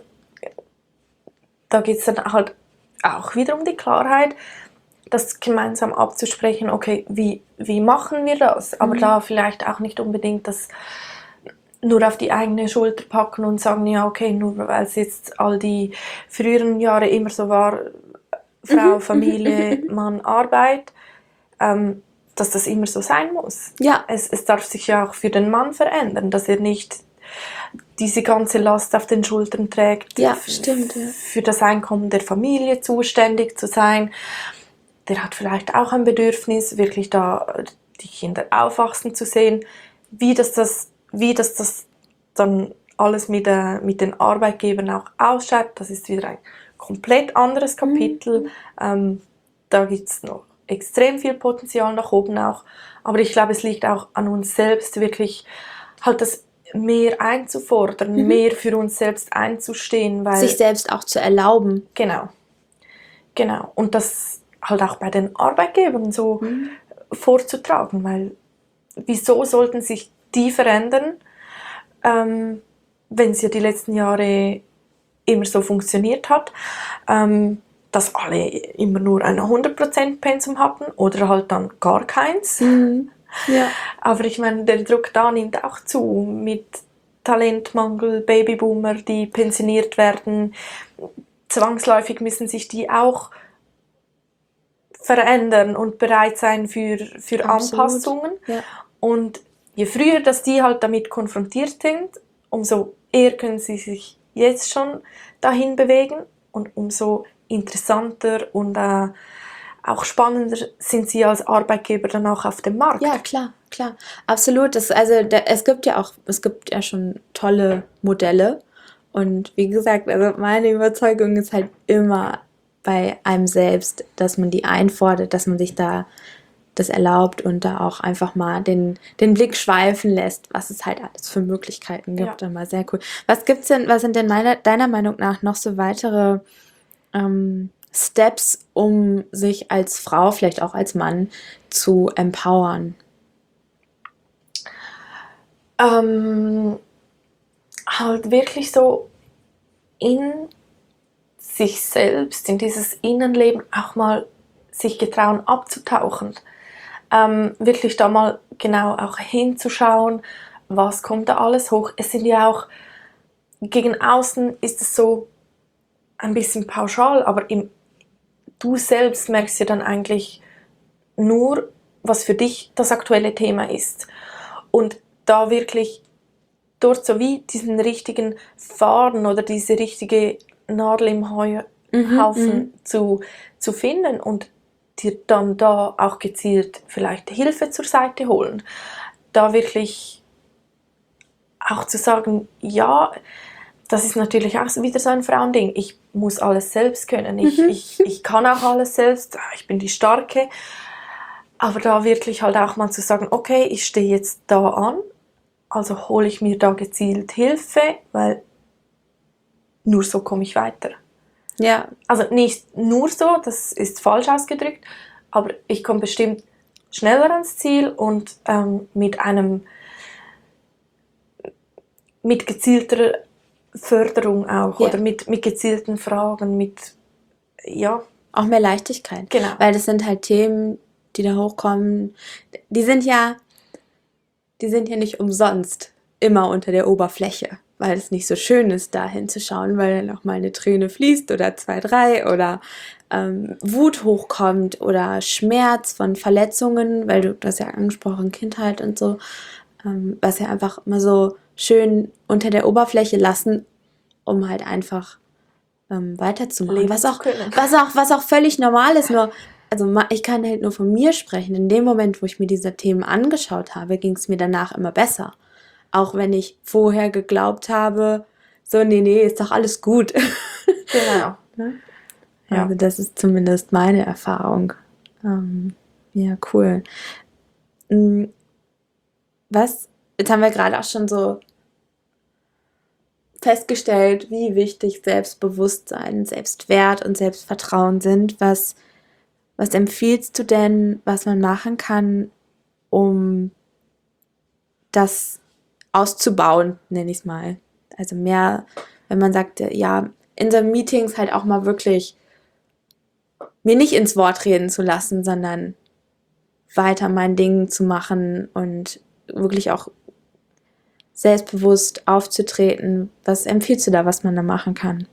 Speaker 2: da geht es dann halt auch wieder um die Klarheit, das gemeinsam abzusprechen, okay, wie, wie machen wir das? Aber mhm. da vielleicht auch nicht unbedingt das nur auf die eigene Schulter packen und sagen, ja, okay, nur weil es jetzt all die früheren Jahre immer so war, Frau, mhm. Familie, Mann, Arbeit, ähm, dass das immer so sein muss.
Speaker 1: Ja.
Speaker 2: Es, es darf sich ja auch für den Mann verändern, dass er nicht diese ganze Last auf den Schultern trägt,
Speaker 1: ja,
Speaker 2: f-
Speaker 1: stimmt, ja.
Speaker 2: für das Einkommen der Familie zuständig zu sein. Der hat vielleicht auch ein Bedürfnis, wirklich da die Kinder aufwachsen zu sehen. Wie das, das, wie das, das dann alles mit, äh, mit den Arbeitgebern auch ausschaut, das ist wieder ein komplett anderes Kapitel. Mhm. Ähm, da gibt es noch extrem viel Potenzial nach oben auch. Aber ich glaube, es liegt auch an uns selbst, wirklich halt das mehr einzufordern, mhm. mehr für uns selbst einzustehen. Weil,
Speaker 1: sich selbst auch zu erlauben.
Speaker 2: Genau. Genau. Und das halt auch bei den Arbeitgebern so mhm. vorzutragen, weil wieso sollten sich die verändern, ähm, wenn es ja die letzten Jahre immer so funktioniert hat, ähm, dass alle immer nur ein hundert Prozent Pensum hatten oder halt dann gar keins.
Speaker 1: Mhm. Ja.
Speaker 2: Aber ich meine, der Druck da nimmt auch zu mit Talentmangel, Babyboomer, die pensioniert werden. Zwangsläufig müssen sich die auch verändern und bereit sein für, für Anpassungen.
Speaker 1: Ja.
Speaker 2: Und je früher, dass die halt damit konfrontiert sind, umso eher können sie sich jetzt schon dahin bewegen und umso interessanter und äh, auch spannender sind sie als Arbeitgeber dann auch auf dem Markt.
Speaker 1: Ja, klar, klar. Absolut. Das, also da, es gibt ja auch, es gibt ja schon tolle Modelle. Und wie gesagt, also meine Überzeugung ist halt immer bei einem selbst, dass man die einfordert, dass man sich da das erlaubt und da auch einfach mal den, den Blick schweifen lässt, was es halt alles für Möglichkeiten gibt. Ja. Immer sehr cool. Was gibt's denn, was sind denn meiner, deiner Meinung nach noch so weitere ähm, Steps, um sich als Frau, vielleicht auch als Mann, zu empowern?
Speaker 2: Ähm, halt wirklich so in sich selbst, in dieses Innenleben auch mal sich getrauen abzutauchen. Ähm, wirklich da mal genau auch hinzuschauen, was kommt da alles hoch. Es sind ja auch, gegen außen ist es so ein bisschen pauschal, aber im, du selbst merkst ja dann eigentlich nur, was für dich das aktuelle Thema ist. Und da wirklich dort so wie diesen richtigen Faden oder diese richtige Nadel im Heuhaufen mhm, zu, zu finden und dir dann da auch gezielt vielleicht Hilfe zur Seite holen. Da wirklich auch zu sagen, ja, das ist natürlich auch so wieder so ein Frauending. Ich muss alles selbst können. Ich,
Speaker 1: Mhm.
Speaker 2: ich, ich kann auch alles selbst. Ich bin die Starke. Aber da wirklich halt auch mal zu sagen, okay, ich stehe jetzt da an, also hole ich mir da gezielt Hilfe, weil nur so komme ich weiter.
Speaker 1: Ja.
Speaker 2: Also nicht nur so, das ist falsch ausgedrückt, aber ich komme bestimmt schneller ans Ziel und ähm, mit einem mit gezielter Förderung auch,
Speaker 1: Ja.
Speaker 2: oder mit, mit gezielten Fragen, mit, ja.
Speaker 1: Auch mehr Leichtigkeit.
Speaker 2: Genau.
Speaker 1: Weil das sind halt Themen, die da hochkommen, die sind ja, die sind ja nicht umsonst immer unter der Oberfläche, weil es nicht so schön ist, da hinzuschauen, weil dann auch mal eine Träne fließt oder zwei, drei oder ähm, Wut hochkommt oder Schmerz von Verletzungen, weil du das ja angesprochen, Kindheit und so, ähm, was ja einfach immer so schön unter der Oberfläche lassen, um halt einfach ähm, weiterzumachen.
Speaker 2: Leben
Speaker 1: Was
Speaker 2: zu
Speaker 1: auch,
Speaker 2: können.
Speaker 1: was auch, was auch völlig normal ist, nur, also ma- ich kann halt nur von mir sprechen. In dem Moment, wo ich mir diese Themen angeschaut habe, ging es mir danach immer besser. Auch wenn ich vorher geglaubt habe, so, nee, nee, ist doch alles gut.
Speaker 2: Genau. Ja.
Speaker 1: Also das ist zumindest meine Erfahrung. Ähm, ja, cool. Mm, Was, jetzt haben wir gerade auch schon so festgestellt, wie wichtig Selbstbewusstsein, Selbstwert und Selbstvertrauen sind. Was, was empfiehlst du denn, was man machen kann, um das auszubauen, nenne ich es mal? Also mehr, wenn man sagt, ja, in so Meetings halt auch mal wirklich mir nicht ins Wort reden zu lassen, sondern weiter mein Ding zu machen und wirklich auch selbstbewusst aufzutreten. Was empfiehlst du da, was man da machen kann?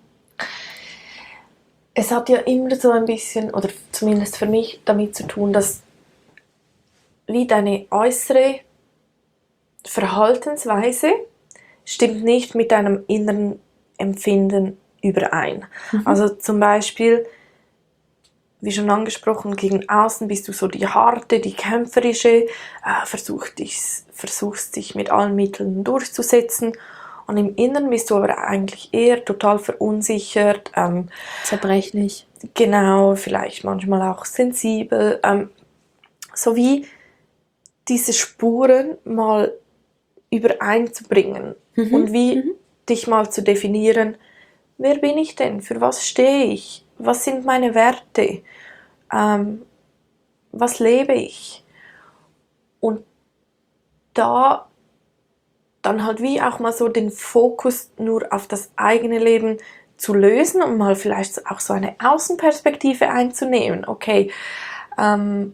Speaker 2: Es hat ja immer so ein bisschen, oder zumindest für mich, damit zu tun, dass wie deine äußere Verhaltensweise stimmt nicht mit deinem inneren Empfinden überein.
Speaker 1: Mhm.
Speaker 2: Also zum Beispiel, wie schon angesprochen, gegen außen bist du so die harte, die kämpferische, äh, versuchst, dich, versuchst dich mit allen Mitteln durchzusetzen. Und im Inneren bist du aber eigentlich eher total verunsichert, ähm,
Speaker 1: Zerbrechlich.
Speaker 2: genau, vielleicht manchmal auch sensibel, ähm, sowie diese Spuren mal übereinzubringen
Speaker 1: Mhm.
Speaker 2: und wie
Speaker 1: Mhm.
Speaker 2: dich mal zu definieren, wer bin ich denn, für was stehe ich, was sind meine Werte, ähm, was lebe ich, und da dann halt wie auch mal so den Fokus nur auf das eigene Leben zu lösen und mal vielleicht auch so eine Außenperspektive einzunehmen. Okay, ähm,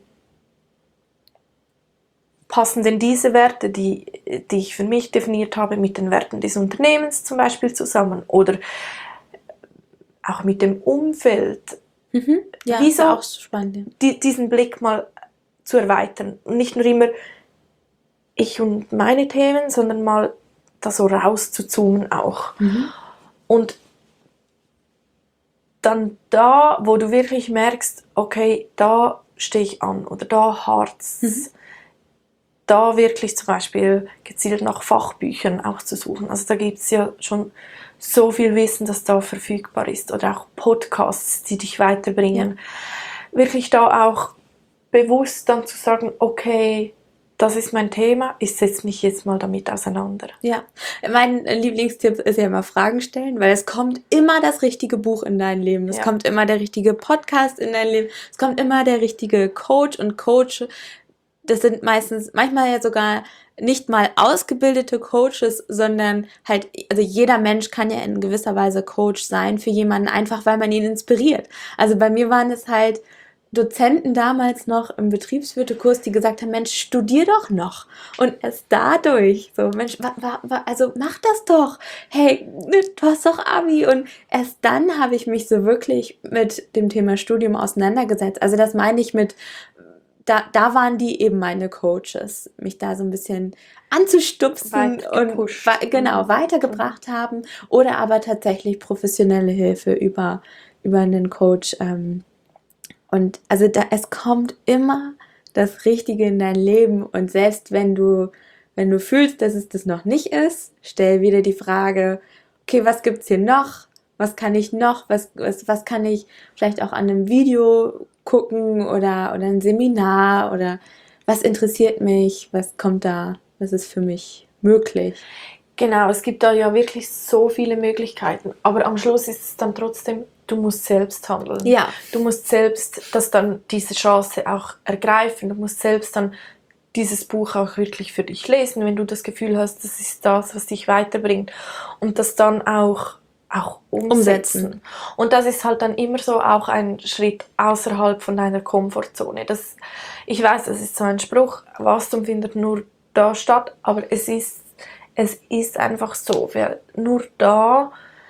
Speaker 2: passen denn diese Werte, die, die ich für mich definiert habe, mit den Werten des Unternehmens zum Beispiel zusammen oder auch mit dem Umfeld?
Speaker 1: Mhm. Ja,
Speaker 2: Wieso
Speaker 1: ist ja auch spannend. Ja.
Speaker 2: die, diesen Blick mal zu erweitern und nicht nur immer ich und meine Themen, sondern mal da so raus zu zoomen auch.
Speaker 1: Mhm.
Speaker 2: Und dann da, wo du wirklich merkst, okay, da stehe ich an oder da hart's,
Speaker 1: Mhm.
Speaker 2: da wirklich zum Beispiel gezielt nach Fachbüchern auch zu suchen. Also da gibt es ja schon so viel Wissen, das da verfügbar ist, oder auch Podcasts, die dich weiterbringen. Ja. Wirklich da auch bewusst dann zu sagen, okay, das ist mein Thema, ich setze mich jetzt mal damit auseinander.
Speaker 1: Ja, mein Lieblingstipp ist ja immer Fragen stellen, weil es kommt immer das richtige Buch in dein Leben, es
Speaker 2: Ja.
Speaker 1: kommt immer der richtige Podcast in dein Leben, es kommt immer der richtige Coach und Coach. Das sind meistens, manchmal ja sogar nicht mal ausgebildete Coaches, sondern halt, also jeder Mensch kann ja in gewisser Weise Coach sein für jemanden, einfach weil man ihn inspiriert. Also bei mir waren es halt Dozenten damals noch im Betriebswirtekurs, die gesagt haben, Mensch, studier doch noch. Und erst dadurch, so, Mensch, wa, wa, wa, also mach das doch. Hey, du hast doch Abi. Und erst dann habe ich mich so wirklich mit dem Thema Studium auseinandergesetzt. Also das meine ich mit, da, da waren die eben meine Coaches, mich da so ein bisschen anzustupsen und wa- genau, weitergebracht haben. Oder aber tatsächlich professionelle Hilfe über, über einen Coach. Ähm, Und also da, es kommt immer das Richtige in dein Leben, und selbst wenn du, wenn du fühlst, dass es das noch nicht ist, stell wieder die Frage, okay, was gibt's hier noch? Was kann ich noch? Was, was, was kann ich vielleicht auch an einem Video gucken oder, oder ein Seminar oder was interessiert mich? Was kommt da? Was ist für mich möglich?
Speaker 2: Genau, es gibt da ja wirklich so viele Möglichkeiten, aber am Schluss ist es dann trotzdem, du musst selbst handeln.
Speaker 1: Ja.
Speaker 2: Du musst selbst das dann, diese Chance auch ergreifen, du musst selbst dann dieses Buch auch wirklich für dich lesen, wenn du das Gefühl hast, das ist das, was dich weiterbringt und das dann auch, auch umsetzen.
Speaker 1: Umsetzen.
Speaker 2: Und das ist halt dann immer so auch ein Schritt außerhalb von deiner Komfortzone. Das, ich weiß, das ist so ein Spruch, Wachstum findet nur da statt, aber es ist Es ist einfach so, weil nur da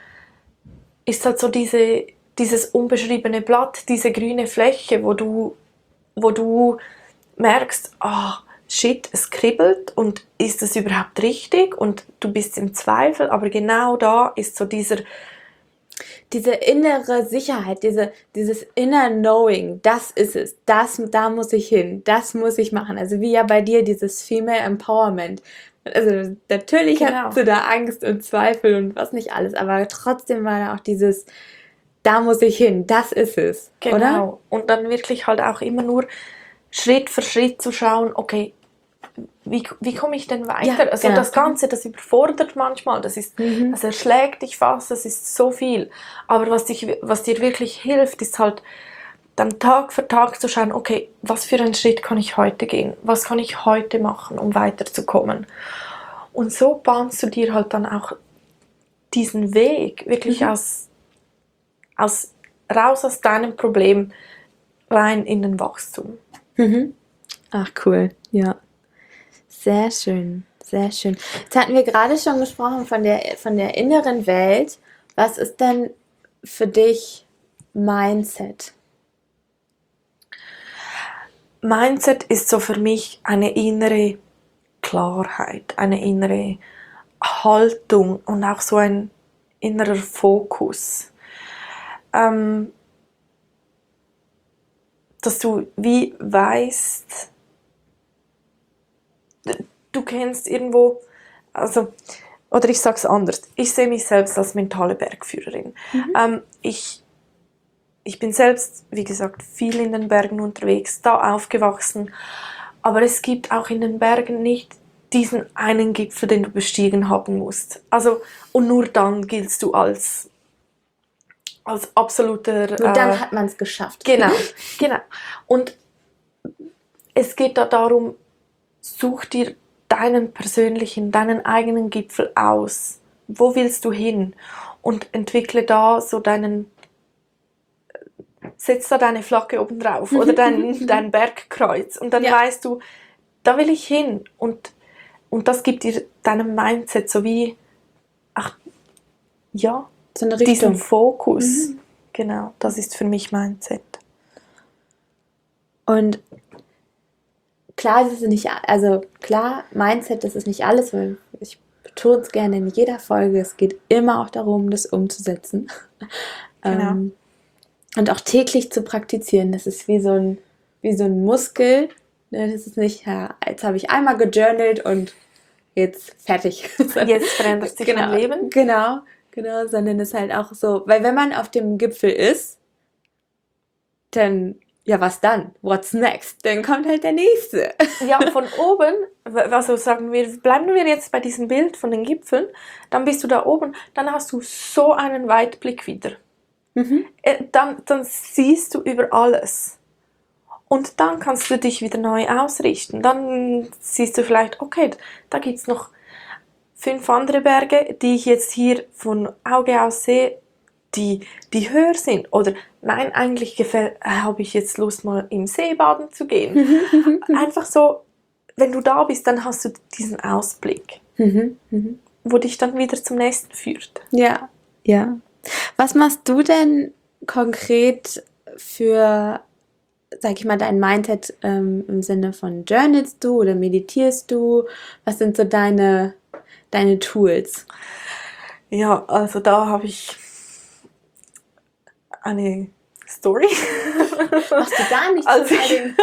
Speaker 2: ist halt so diese, dieses unbeschriebene Blatt, diese grüne Fläche, wo du, wo du merkst, ah, oh, shit, es kribbelt und ist das überhaupt richtig? Und du bist im Zweifel, aber genau da ist so dieser...
Speaker 1: Diese innere Sicherheit, diese, dieses inner Knowing, das ist es, das, da muss ich hin, das muss ich machen. Also wie ja bei dir dieses Female Empowerment. Also natürlich
Speaker 2: Genau.
Speaker 1: hast du da Angst und Zweifel und was nicht alles, aber trotzdem war da auch dieses, da muss ich hin, das ist es,
Speaker 2: Genau.
Speaker 1: oder?
Speaker 2: Und dann wirklich halt auch immer nur Schritt für Schritt zu schauen, okay, wie, wie komme ich denn weiter?
Speaker 1: Ja,
Speaker 2: also
Speaker 1: genau.
Speaker 2: das Ganze, das überfordert manchmal, das, ist,
Speaker 1: Mhm.
Speaker 2: das erschlägt dich fast, das ist so viel. Aber was, dich, was dir wirklich hilft, ist halt dann Tag für Tag zu schauen, okay, was für einen Schritt kann ich heute gehen? Was kann ich heute machen, um weiterzukommen? Und so bahnst du dir halt dann auch diesen Weg wirklich
Speaker 1: Mhm.
Speaker 2: aus, aus, raus aus deinem Problem rein in den Wachstum.
Speaker 1: Mhm. Ach cool, ja. Sehr schön, sehr schön. Jetzt hatten wir gerade schon gesprochen von der, von der inneren Welt. Was ist denn für dich Mindset?
Speaker 2: Mindset ist so für mich eine innere Klarheit, eine innere Haltung und auch so ein innerer Fokus. Ähm, dass du wie weißt, du kennst irgendwo, also, oder ich sage es anders, ich sehe mich selbst als mentale Bergführerin.
Speaker 1: Mhm.
Speaker 2: Ähm, ich, ich bin selbst, wie gesagt, viel in den Bergen unterwegs, da aufgewachsen, aber es gibt auch in den Bergen nicht diesen einen Gipfel, den du bestiegen haben musst. Also, und nur dann giltst du als, als absoluter...
Speaker 1: Nur dann
Speaker 2: äh,
Speaker 1: hat man es geschafft.
Speaker 2: Genau, genau. Und es geht da darum, such dir deinen persönlichen, deinen eigenen Gipfel aus. Wo willst du hin? Und entwickle da so deinen, setz da deine Flagge oben drauf oder dein, dein Bergkreuz. Und dann
Speaker 1: Ja.
Speaker 2: weißt du, da will ich hin. Und, und das gibt dir deinem Mindset so wie, ach, ja,
Speaker 1: So eine
Speaker 2: diesen
Speaker 1: Richtung.
Speaker 2: Fokus.
Speaker 1: Mhm.
Speaker 2: Genau, das ist für mich Mindset.
Speaker 1: Und klar, das ist nicht, also klar, Mindset, das ist nicht alles, weil ich betone es gerne in jeder Folge, es geht immer auch darum, das umzusetzen.
Speaker 2: Genau.
Speaker 1: Ähm, und auch täglich zu praktizieren, das ist wie so ein, wie so ein Muskel. Ne? Das ist nicht, ja, jetzt habe ich einmal gejournalt und jetzt fertig.
Speaker 2: Jetzt verändert sich
Speaker 1: genau,
Speaker 2: mein Leben.
Speaker 1: Genau, genau, sondern es ist halt auch so, weil wenn man auf dem Gipfel ist, dann, ja, was dann? What's next? Dann kommt halt der nächste.
Speaker 2: Ja, von oben, also sagen wir, bleiben wir jetzt bei diesem Bild von den Gipfeln, dann bist du da oben, dann hast du so einen Weitblick wieder.
Speaker 1: Mhm.
Speaker 2: Äh, Dann, dann siehst du über alles. Und dann kannst du dich wieder neu ausrichten. Dann siehst du vielleicht, okay, da gibt es noch fünf andere Berge, die ich jetzt hier von Auge aus sehe, die, die höher sind. Oder nein, eigentlich gefällt, äh, habe ich jetzt Lust, mal im See baden zu gehen. Einfach so, wenn du da bist, dann hast du diesen Ausblick,
Speaker 1: Mhm. Mhm.
Speaker 2: wo dich dann wieder zum nächsten führt.
Speaker 1: Ja, ja. Was machst du denn konkret für, sag ich mal, dein Mindset ähm, im Sinne von journalst du oder meditierst du? Was sind so deine, deine Tools?
Speaker 2: Ja, also da habe ich eine Story.
Speaker 1: Machst du gar nichts?
Speaker 2: Also
Speaker 1: zu
Speaker 2: ich,
Speaker 1: deinem-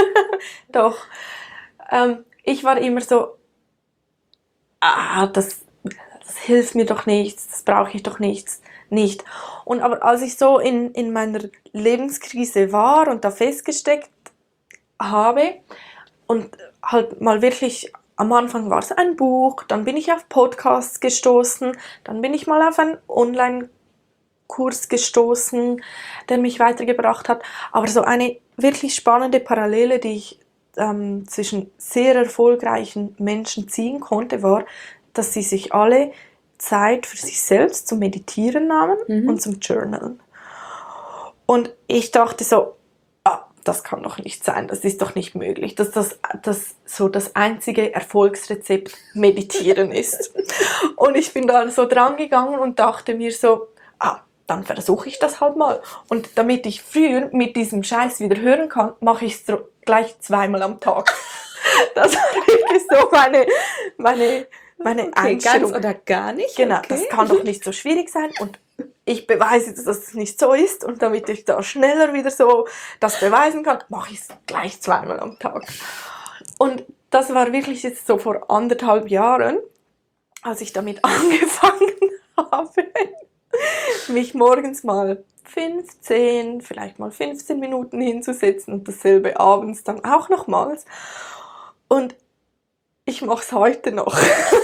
Speaker 2: doch. Ähm, ich war immer so, ah, das, das hilft mir doch nichts, das brauche ich doch nichts, nicht. Und aber als ich so in, in meiner Lebenskrise war und da festgesteckt habe und halt mal wirklich, am Anfang war es ein Buch, dann bin ich auf Podcasts gestoßen, dann bin ich mal auf einen Online-Kurs gestoßen, der mich weitergebracht hat. Aber so eine wirklich spannende Parallele, die ich ähm, zwischen sehr erfolgreichen Menschen ziehen konnte, war, dass sie sich alle Zeit für sich selbst zum Meditieren nahmen mhm. und zum Journalen. Und ich dachte so, ah, das kann doch nicht sein, das ist doch nicht möglich, dass das, das so das einzige Erfolgsrezept Meditieren ist. Und ich bin da so dran gegangen und dachte mir so, ah, dann versuche ich das halt mal. Und damit ich früher mit diesem Scheiß wieder hören kann, mache ich es gleich zweimal am Tag. Das war wirklich so meine, meine, meine
Speaker 1: okay,
Speaker 2: Einstellung.
Speaker 1: Ganz oder gar nicht?
Speaker 2: Genau,
Speaker 1: okay.
Speaker 2: Das kann doch nicht so schwierig sein und ich beweise jetzt, dass es nicht so ist und damit ich da schneller wieder so das beweisen kann, mache ich es gleich zweimal am Tag. Und das war wirklich jetzt so vor anderthalb Jahren, als ich damit angefangen habe, mich morgens mal fünfzehn, vielleicht mal fünfzehn Minuten hinzusetzen und dasselbe abends dann auch nochmals. Und ich mache es heute noch.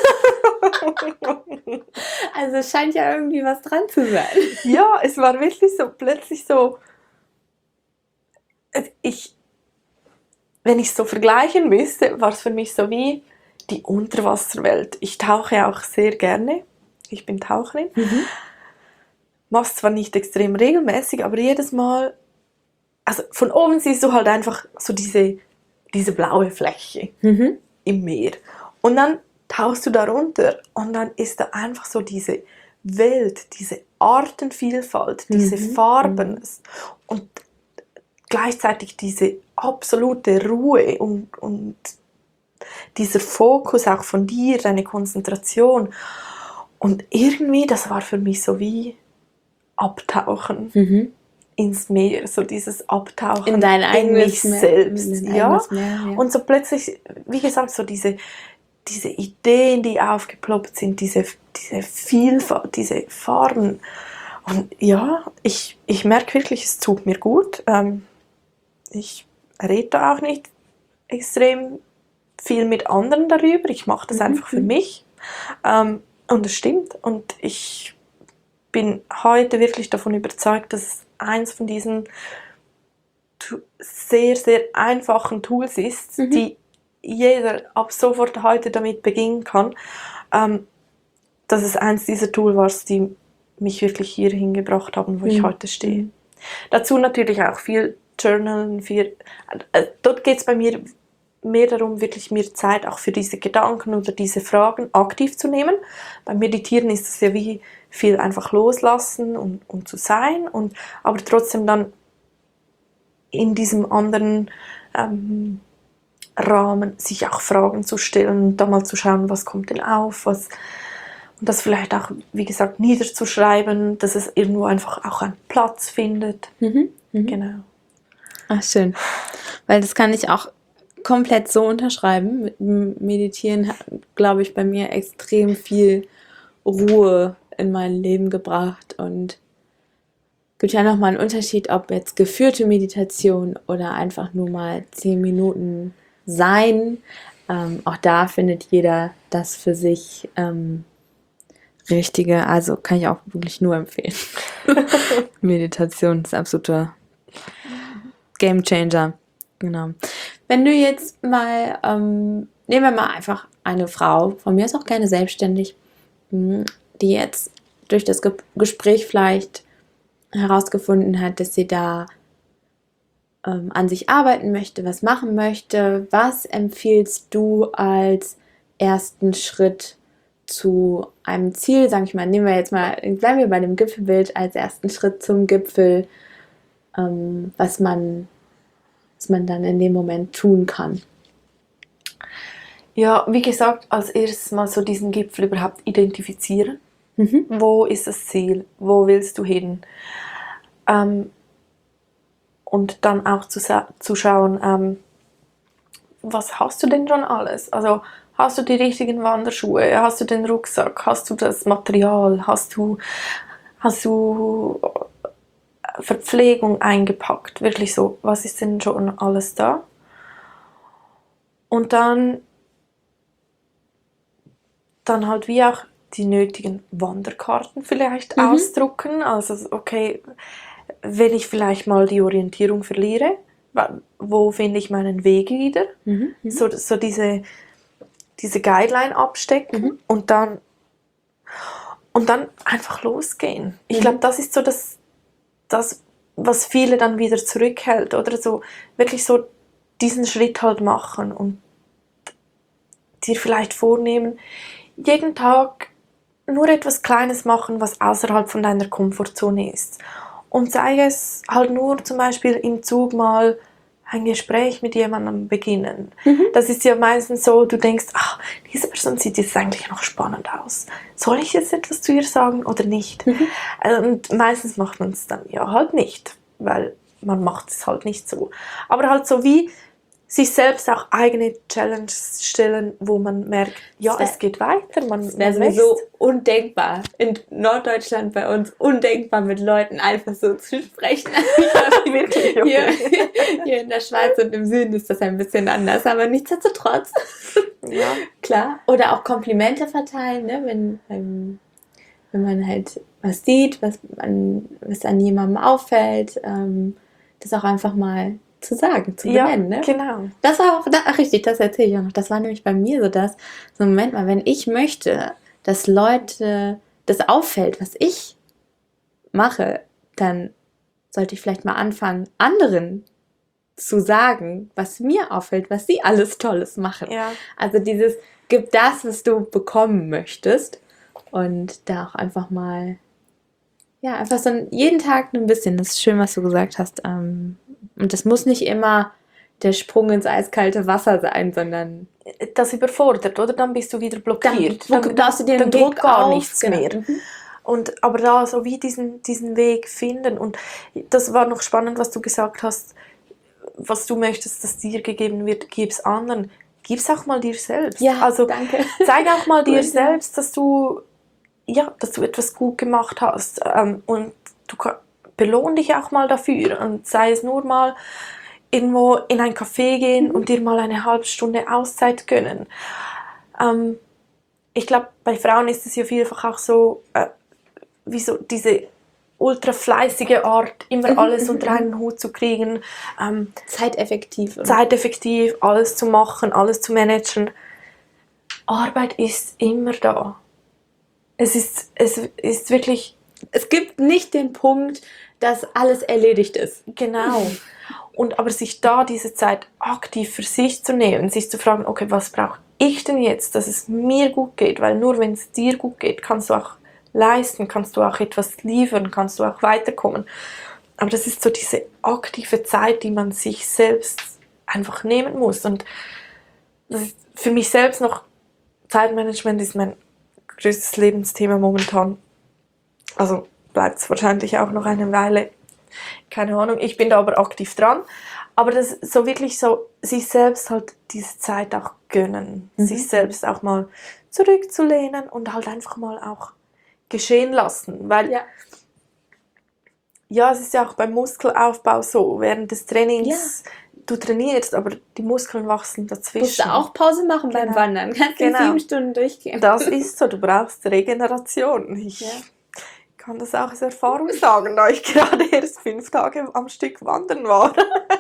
Speaker 1: Also es scheint ja irgendwie was dran zu sein.
Speaker 2: Ja, es war wirklich so, plötzlich so, ich, wenn ich es so vergleichen müsste, war es für mich so wie die Unterwasserwelt. Ich tauche auch sehr gerne, ich bin Taucherin, mhm. mache es zwar nicht extrem regelmäßig, aber jedes Mal, also von oben siehst du halt einfach so diese, diese blaue Fläche mhm. im Meer. Und dann tauchst du da runter und dann ist da einfach so diese Welt, diese Artenvielfalt, diese mhm. Farben mhm. und gleichzeitig diese absolute Ruhe und, und dieser Fokus auch von dir, deine Konzentration. Und irgendwie, das war für mich so wie Abtauchen mhm. ins Meer, so dieses Abtauchen
Speaker 1: in, dein
Speaker 2: in mich
Speaker 1: Meer,
Speaker 2: selbst.
Speaker 1: in dein
Speaker 2: ja?
Speaker 1: Meer, ja.
Speaker 2: Und so plötzlich, wie gesagt, so diese diese Ideen, die aufgeploppt sind, diese, diese Vielfalt, diese Farben. Und ja, ich, ich merke wirklich, es tut mir gut. Ähm, ich rede da auch nicht extrem viel mit anderen darüber. Ich mache das mhm. einfach für mich. Ähm, und es stimmt. Und ich bin heute wirklich davon überzeugt, dass es eins von diesen sehr, sehr einfachen Tools ist, mhm. die jeder ab sofort heute damit beginnen kann, ähm, dass es eins dieser Tools war, die mich wirklich hierhin gebracht haben, wo mhm. ich heute stehe. Mhm. Dazu natürlich auch viel Journalen, viel, äh, dort geht es bei mir mehr darum, wirklich mir Zeit auch für diese Gedanken oder diese Fragen aktiv zu nehmen. Beim Meditieren ist es ja wie viel einfach loslassen und, und zu sein, und, aber trotzdem dann in diesem anderen ähm, Rahmen sich auch Fragen zu stellen und da mal zu schauen, was kommt denn auf, was, und das vielleicht auch, wie gesagt, niederzuschreiben, dass es irgendwo einfach auch einen Platz findet. Mhm, mhm. Genau.
Speaker 1: Ach, schön. Weil das kann ich auch komplett so unterschreiben. Mit Meditieren hat, glaube ich, bei mir extrem viel Ruhe in mein Leben gebracht, und es gibt ja nochmal einen Unterschied, ob jetzt geführte Meditation oder einfach nur mal zehn Minuten sein. Ähm, auch da findet jeder das für sich ähm, Richtige. Also kann ich auch wirklich nur empfehlen. Meditation ist ein absoluter Gamechanger. Genau. Wenn du jetzt mal, ähm, nehmen wir mal einfach eine Frau, von mir ist auch gerne selbstständig, die jetzt durch das Ge- Gespräch vielleicht herausgefunden hat, dass sie da ähm, an sich arbeiten möchte, was machen möchte. Was empfiehlst du als ersten Schritt zu einem Ziel? Sag ich mal, nehmen wir jetzt mal, bleiben wir bei dem Gipfelbild, als ersten Schritt zum Gipfel, ähm, was man, was man dann in dem Moment tun kann.
Speaker 2: Ja, wie gesagt, als erstes mal so diesen Gipfel überhaupt identifizieren. Mhm. Wo ist das Ziel? Wo willst du hin? Ähm, und dann auch zu, zu schauen, ähm, was hast du denn schon alles? Also hast du die richtigen Wanderschuhe? Hast du den Rucksack? Hast du das Material? Hast du, hast du Verpflegung eingepackt? Wirklich so, was ist denn schon alles da? Und dann, dann halt wie auch die nötigen Wanderkarten vielleicht
Speaker 1: Mhm.
Speaker 2: ausdrucken. Also okay, wenn ich vielleicht mal die Orientierung verliere, wo finde ich meinen Weg wieder?
Speaker 1: Mhm. Mhm.
Speaker 2: So, so diese, diese Guideline abstecken
Speaker 1: Mhm.
Speaker 2: und dann und dann einfach losgehen. Ich
Speaker 1: Mhm.
Speaker 2: glaube, das ist so das, das, was viele dann wieder zurückhält, oder so wirklich so diesen Schritt halt machen und dir vielleicht vornehmen, jeden Tag nur etwas Kleines machen, was außerhalb von deiner Komfortzone ist. Und sei es halt nur zum Beispiel im Zug mal ein Gespräch mit jemandem beginnen.
Speaker 1: Mhm.
Speaker 2: Das ist ja meistens so, du denkst, ach, diese Person sieht jetzt eigentlich noch spannend aus. Soll ich jetzt etwas zu ihr sagen oder nicht?
Speaker 1: Mhm.
Speaker 2: Und meistens macht man es dann ja halt nicht, weil man macht es halt nicht so. Aber halt so wie sich selbst auch eigene Challenges stellen, wo man merkt, ja,
Speaker 1: Das wär-
Speaker 2: es geht weiter, man,
Speaker 1: Das wäre
Speaker 2: man wächst.
Speaker 1: sowieso undenkbar. In Norddeutschland bei uns undenkbar, mit Leuten einfach so zu sprechen.
Speaker 2: Wirklich,
Speaker 1: Hier,
Speaker 2: okay.
Speaker 1: hier in der Schweiz und im Süden ist das ein bisschen anders, aber nichtsdestotrotz.
Speaker 2: Ja.
Speaker 1: Klar. Oder auch Komplimente verteilen, ne? wenn, wenn, wenn man halt was sieht, was, an, was an jemandem auffällt, ähm, das auch einfach mal zu sagen, zu
Speaker 2: Ja,
Speaker 1: benennen. Ne?
Speaker 2: genau.
Speaker 1: Das war auch, da, ach, richtig, das erzähle ich auch noch. Das war nämlich bei mir so, dass, so Moment mal, wenn ich möchte, dass Leute das auffällt, was ich mache, dann sollte ich vielleicht mal anfangen, anderen zu sagen, was mir auffällt, was sie alles Tolles machen.
Speaker 2: Ja.
Speaker 1: Also dieses, gib das, was du bekommen möchtest und da auch einfach mal, ja, einfach so ein, jeden Tag ein bisschen, das ist schön, was du gesagt hast. Ähm, und das muss nicht immer der Sprung ins eiskalte Wasser sein, sondern
Speaker 2: Das überfordert, oder? Dann bist du wieder blockiert.
Speaker 1: dann baust du dir
Speaker 2: dann
Speaker 1: den Druck
Speaker 2: geht gar
Speaker 1: auf.
Speaker 2: nichts
Speaker 1: Genau.
Speaker 2: mehr.
Speaker 1: Mhm.
Speaker 2: Und, aber da so wie diesen, diesen Weg finden. Und das war noch spannend, was du gesagt hast, was du möchtest, dass dir gegeben wird, gib's anderen. Gib's auch mal dir selbst.
Speaker 1: Ja,
Speaker 2: also
Speaker 1: danke.
Speaker 2: zeig auch mal dir
Speaker 1: Gut, ja.
Speaker 2: selbst, dass du, ja, dass du etwas gut gemacht hast. Ähm, und du ka- belohn dich auch mal dafür. Und sei es nur mal irgendwo in ein Café gehen
Speaker 1: Mhm.
Speaker 2: und dir mal eine halbe Stunde Auszeit gönnen. Ähm, ich glaube, bei Frauen ist es ja vielfach auch so, äh, wie so diese ultra fleißige Art, immer
Speaker 1: Mhm,
Speaker 2: alles
Speaker 1: mhm,
Speaker 2: unter einen Hut zu kriegen, ähm,
Speaker 1: Zeiteffektiv. Oder?
Speaker 2: zeiteffektiv alles zu machen, alles zu managen. Arbeit ist immer da. Es ist, es ist wirklich
Speaker 1: Es gibt nicht den Punkt, dass alles erledigt ist.
Speaker 2: genau. Und aber sich da diese Zeit aktiv für sich zu nehmen, sich zu fragen, okay, was brauche ich denn jetzt, dass es mir gut geht? Weil nur wenn es dir gut geht, kannst du auch leisten, kannst du auch etwas liefern, kannst du auch weiterkommen. Aber das ist so diese aktive Zeit, die man sich selbst einfach nehmen muss. Und das ist für mich selbst noch, Zeitmanagement ist mein größtes Lebensthema momentan. Also bleibt es wahrscheinlich auch noch eine Weile. Keine Ahnung, ich bin da aber aktiv dran. Aber das so wirklich so, sich selbst halt diese Zeit auch gönnen.
Speaker 1: Mhm.
Speaker 2: Sich selbst auch mal zurückzulehnen und halt einfach mal auch geschehen lassen. Weil
Speaker 1: Ja.
Speaker 2: ja, es ist ja auch beim Muskelaufbau so. Während des Trainings,
Speaker 1: Ja.
Speaker 2: du trainierst, aber die Muskeln wachsen dazwischen.
Speaker 1: Musst du auch Pause machen beim
Speaker 2: Genau.
Speaker 1: Wandern. Kannst
Speaker 2: Genau.
Speaker 1: nicht sieben Stunden durchgehen.
Speaker 2: Das ist so, du brauchst Regeneration. Ich
Speaker 1: Ja.
Speaker 2: kann das auch aus Erfahrung sagen, da ich gerade erst fünf Tage am Stück wandern war.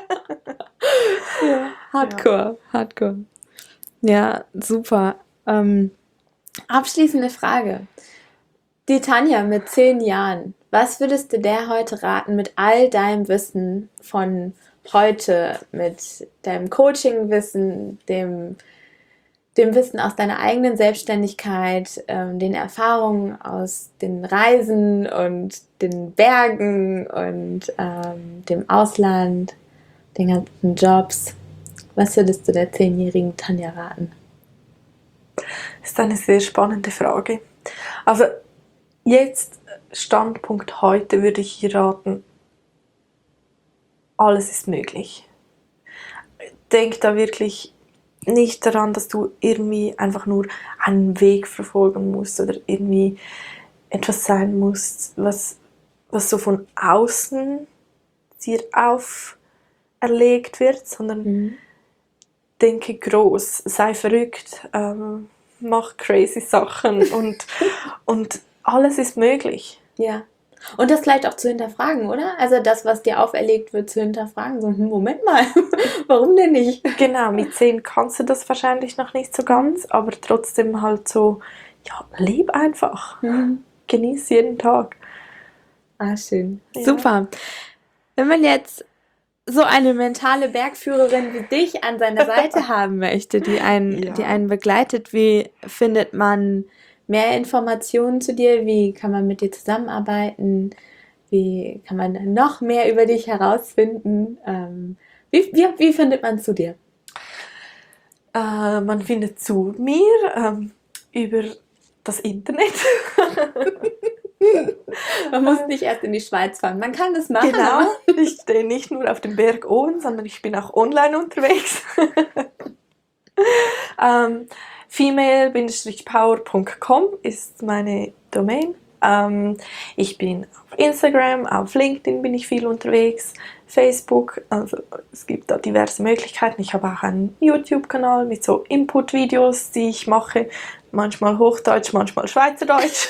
Speaker 1: Ja. Hardcore, Hardcore. Ja, super. Ähm, abschließende Frage. Die Tanja mit zehn Jahren, was würdest du der heute raten mit all deinem Wissen von heute, mit deinem Coaching-Wissen, dem, dem Wissen aus deiner eigenen Selbstständigkeit, ähm, den Erfahrungen aus den Reisen und den Bergen und ähm, dem Ausland, den ganzen Jobs? Was würdest du der zehnjährigen Tanja raten?
Speaker 2: Das ist eine sehr spannende Frage. Also jetzt, Standpunkt heute, würde ich hier raten, alles ist möglich. Denk da wirklich nicht daran, dass du irgendwie einfach nur einen Weg verfolgen musst oder irgendwie etwas sein musst, was, was so von außen dir auferlegt wird, sondern mhm. denke groß, sei verrückt, ähm, mach crazy Sachen und, und alles ist möglich.
Speaker 1: Ja. Und das vielleicht auch zu hinterfragen, oder? Also das, was dir auferlegt wird, zu hinterfragen. So, hm, Moment mal, warum denn nicht?
Speaker 2: Genau, mit zehn kannst du das wahrscheinlich noch nicht so ganz, aber trotzdem halt so, ja, leb einfach. Mhm. Genieß jeden Tag.
Speaker 1: Ah, schön. Ja. Super. Wenn man jetzt so eine mentale Bergführerin wie dich an seiner Seite haben möchte, die einen, ja. die einen begleitet, wie findet man mehr Informationen zu dir? Wie kann man mit dir zusammenarbeiten? Wie kann man noch mehr über dich herausfinden? Ähm, wie, wie, wie findet man zu dir?
Speaker 2: Äh, man findet zu mir ähm, über das Internet.
Speaker 1: Man muss nicht erst in die Schweiz fahren, man kann das machen.
Speaker 2: Genau, ich stehe nicht nur auf dem Berg oben, sondern ich bin auch online unterwegs. ähm, female power punkt com ist meine Domain. Ähm, ich bin auf Instagram, auf LinkedIn bin ich viel unterwegs, Facebook, also es gibt da diverse Möglichkeiten. Ich habe auch einen YouTube-Kanal mit so Input-Videos, die ich mache, manchmal Hochdeutsch, manchmal Schweizerdeutsch.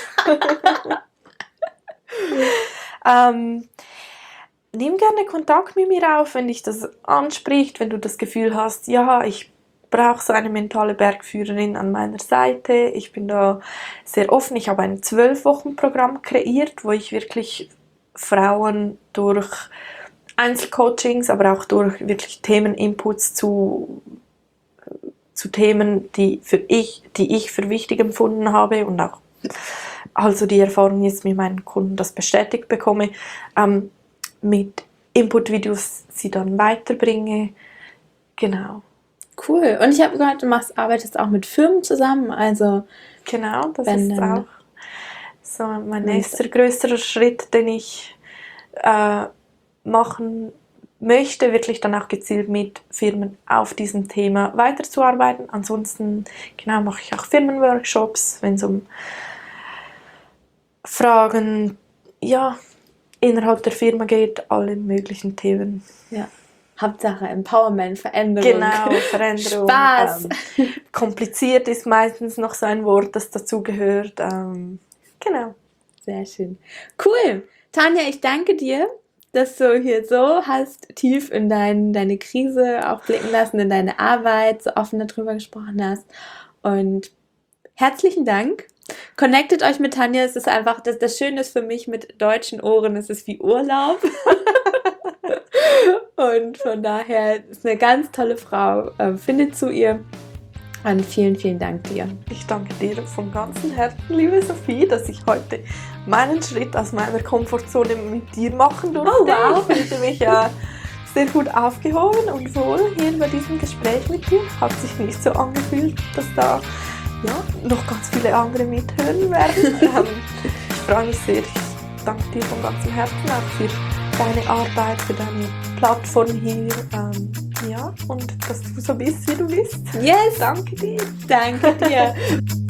Speaker 2: ähm, nimm gerne Kontakt mit mir auf, wenn dich das anspricht, wenn du das Gefühl hast, ja, ich brauche so eine mentale Bergführerin an meiner Seite. Ich bin da sehr offen. Ich habe ein zwölf-Wochen-Programm kreiert, wo ich wirklich Frauen durch Einzelcoachings, aber auch durch wirklich Themeninputs zu, zu Themen, die, für ich, die ich für wichtig empfunden habe und auch also die Erfahrung jetzt mit meinen Kunden das bestätigt bekomme, ähm, mit Input-Videos sie dann weiterbringe. Genau.
Speaker 1: Cool. Und ich habe gehört, du machst, arbeitest auch mit Firmen zusammen, also
Speaker 2: genau, das ist auch so mein nächster größerer Schritt, den ich äh, machen möchte, wirklich dann auch gezielt mit Firmen auf diesem Thema weiterzuarbeiten. Ansonsten genau mache ich auch Firmenworkshops, wenn es um Fragen ja, innerhalb der Firma geht, alle möglichen Themen.
Speaker 1: Ja. Hauptsache Empowerment, Veränderung.
Speaker 2: Genau, Veränderung.
Speaker 1: Spaß.
Speaker 2: Ähm, kompliziert ist meistens noch so ein Wort, das dazugehört. Ähm, genau.
Speaker 1: Sehr schön. Cool. Tanja, ich danke dir, dass du hier so hast tief in dein, deine Krise auch blicken lassen, in deine Arbeit, so offen darüber gesprochen hast. Und herzlichen Dank. Connectet euch mit Tanja. Es ist einfach, das, das Schöne ist für mich mit deutschen Ohren, es ist wie Urlaub. Und von daher ist eine ganz tolle Frau. Ähm, findet zu ihr. Und vielen, vielen Dank dir.
Speaker 2: Ich danke dir von ganzem Herzen, liebe Sophie, dass ich heute meinen Schritt aus meiner Komfortzone mit dir machen durfte.
Speaker 1: Oh, wow.
Speaker 2: Ich fühlte mich äh, sehr gut aufgehoben und wohl hier bei diesem Gespräch mit dir. Hat sich nicht so angefühlt, dass da ja, noch ganz viele andere mithören werden. ähm, ich freue mich sehr. Ich danke dir von ganzem Herzen auch für deine Arbeit, für deine Plattform hier. Ähm, ja, und dass du so bist, wie du bist.
Speaker 1: Yes!
Speaker 2: Danke dir.
Speaker 1: Danke dir.